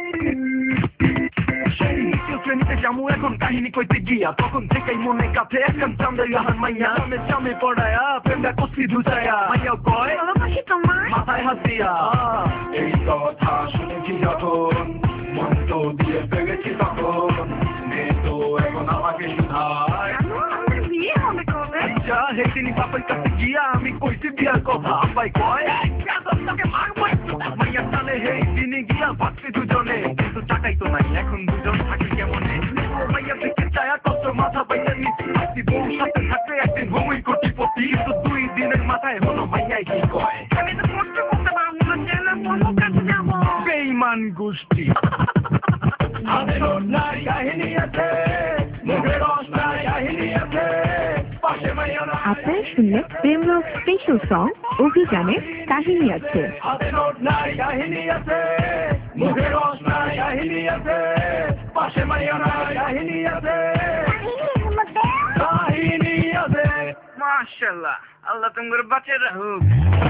সেই নিচে শ্রেণীতে জামু এখন কাহিনী কইতে গিয়া তখন থেকেই মনে কাছে এখন চান্দে রাহান মাইয়া সামনে সামনে পড়ায়া প্রেমটা কষি ধুচায়া মাইয়া কয় মাথায় হাসিয়া এই কথা শুনেছি যখন মন তো দিয়ে পেরেছি তখন মেয়ে তো এখন আমাকে শুধায় আচ্ছা হেদিনই বাপের কাছে গিয়া আমি কইছি বিয়ার কথা আব্বাই কয় তোকে মারবো মাইয়া তালে হেই দিনই গিয়া ভাবছি দুজনে কিন্তু টাকাই তো নাই এখন দুজন থাকি কেমনে মাইয়া দেখে চায়া কত মাথা পাইতে নিচ্ছি ভাবছি বউ সাথে থাকলে একদিন ভূমি কোটিপতি কিন্তু দুই দিনের মাথায় হলো মাইয়াই কি কয় আমি তো কষ্ট করতে পারবো না জেলে বলবো কাছে যাবো বেঈমান গোষ্ঠী হাতে নোট নাই কাহিনী আছে মুখে রস নাই কাহিনী আছে পাশে মাইয়া নাই আপনারা শুনলেন প্রেমরোগ স্পেশাল সং অভিযানের কাহিনী আছে হাতে নোট নাই কাহিনী আছে মুখে রস নাই কাহিনী আছে পাশে মাইয়া নাই কাহিনী আছে কাহিনী আছে মাশাআল্লাহ আল্লাহ তোমার বাঁচিয়ে রাখুক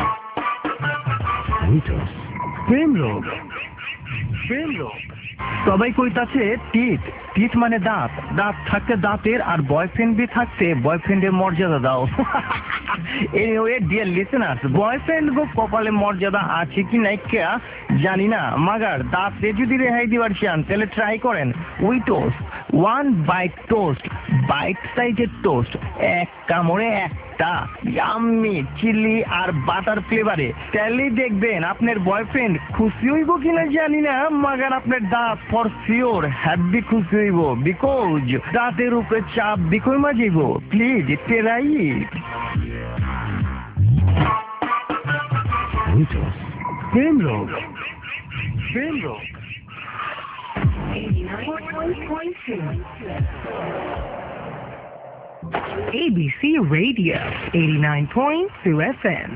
প্রেমরোগ প্রেমরোগ সবাই কইতাছে টিট টিট মানে দাঁত দাঁত থাকতে দাঁতের আর বয়ফ্রেন্ড বি থাকতে বয়ফ্রেন্ডের মর্যাদা দাও এনিওয়ে ডিয়ার লিসেনার্স বয়ফ্রেন্ড গো কপালে মর্যাদা আছে কি নাই কে জানি না মাগার দাঁতে যদি রেহাই দিবার চান তাহলে ট্রাই করেন we toast one bite toast bite সাইজের টোস্ট এক কামড়ে একটা ইয়াম্মি চিলি আর বাটার ফ্লেভারে তাহলে দেখবেন আপনার বয়ফ্রেন্ড খুশি হইব কিনা জানি না মাগার আপনার দাঁত ফর শিওর হ্যাপি খুশি হইব বিকজ দাঁতের উপরে চাপ বিকই মাজিব প্লিজ টেরাই প্রেম রোগ প্রেম রোগ A B C Radio eighty-nine point two F M.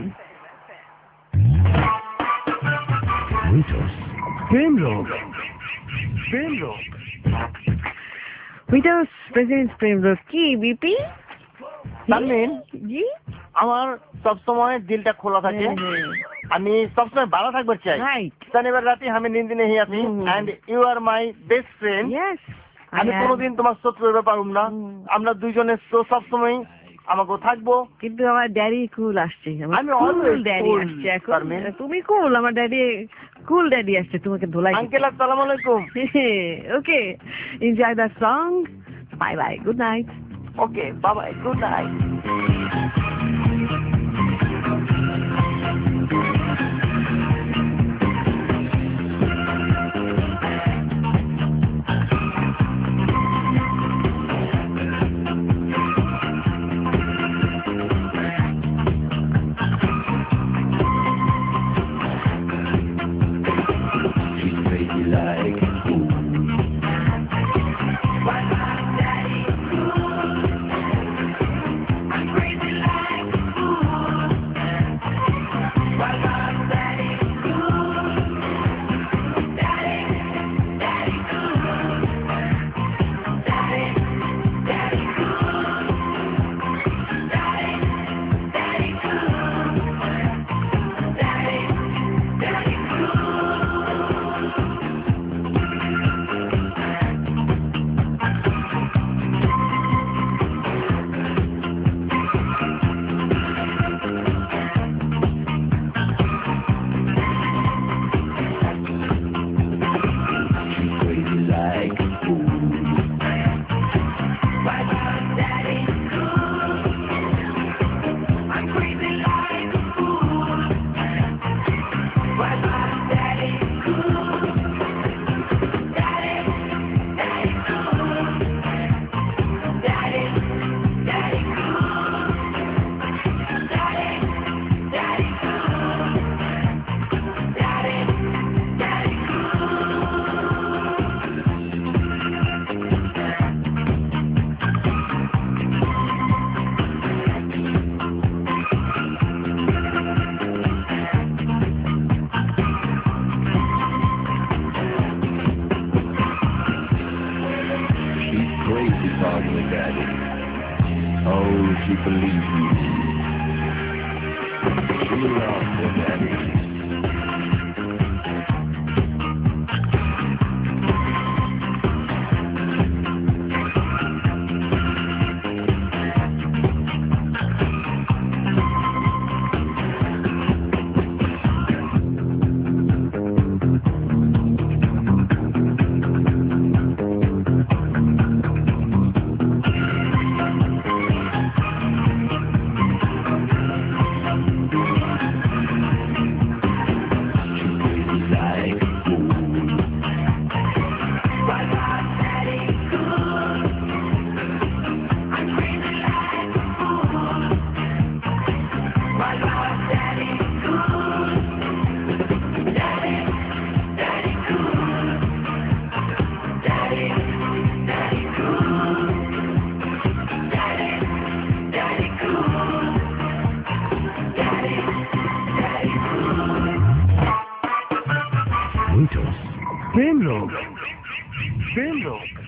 প্রেম রোগ প্রেম রোগ উইদাউট প্রেসিডেন্ট প্রেম রোগ কি বিপি তানলিন জি আমার সবসময় দিলটা খোলা থাকে আমি সবসময় ভালো থাকবার চাই। Right. শনিবার রাতে আমি নীন্দ নেই আছি and you are my best friend. Yes. আমি I am. কোনোদিন তোমার শত্রু হতে পারুম না। আমরা দুইজনে তো সবসময় আমাকে থাকবো। কিন্তু আমার ড্যাডি কুল আসছে। আমি always ড্যাডি cool, আসছে এখন। শারমিন। তুমি কুল, আমার ড্যাডি কুল ড্যাডি আসছে তোমাকে ধোলাই। আঙ্কেল আসসালামু আলাইকুম। Okay, enjoy the song. Bye bye, good night. Okay, bye bye, good night. She believes me. She loves her daddy. প্রেম রোগ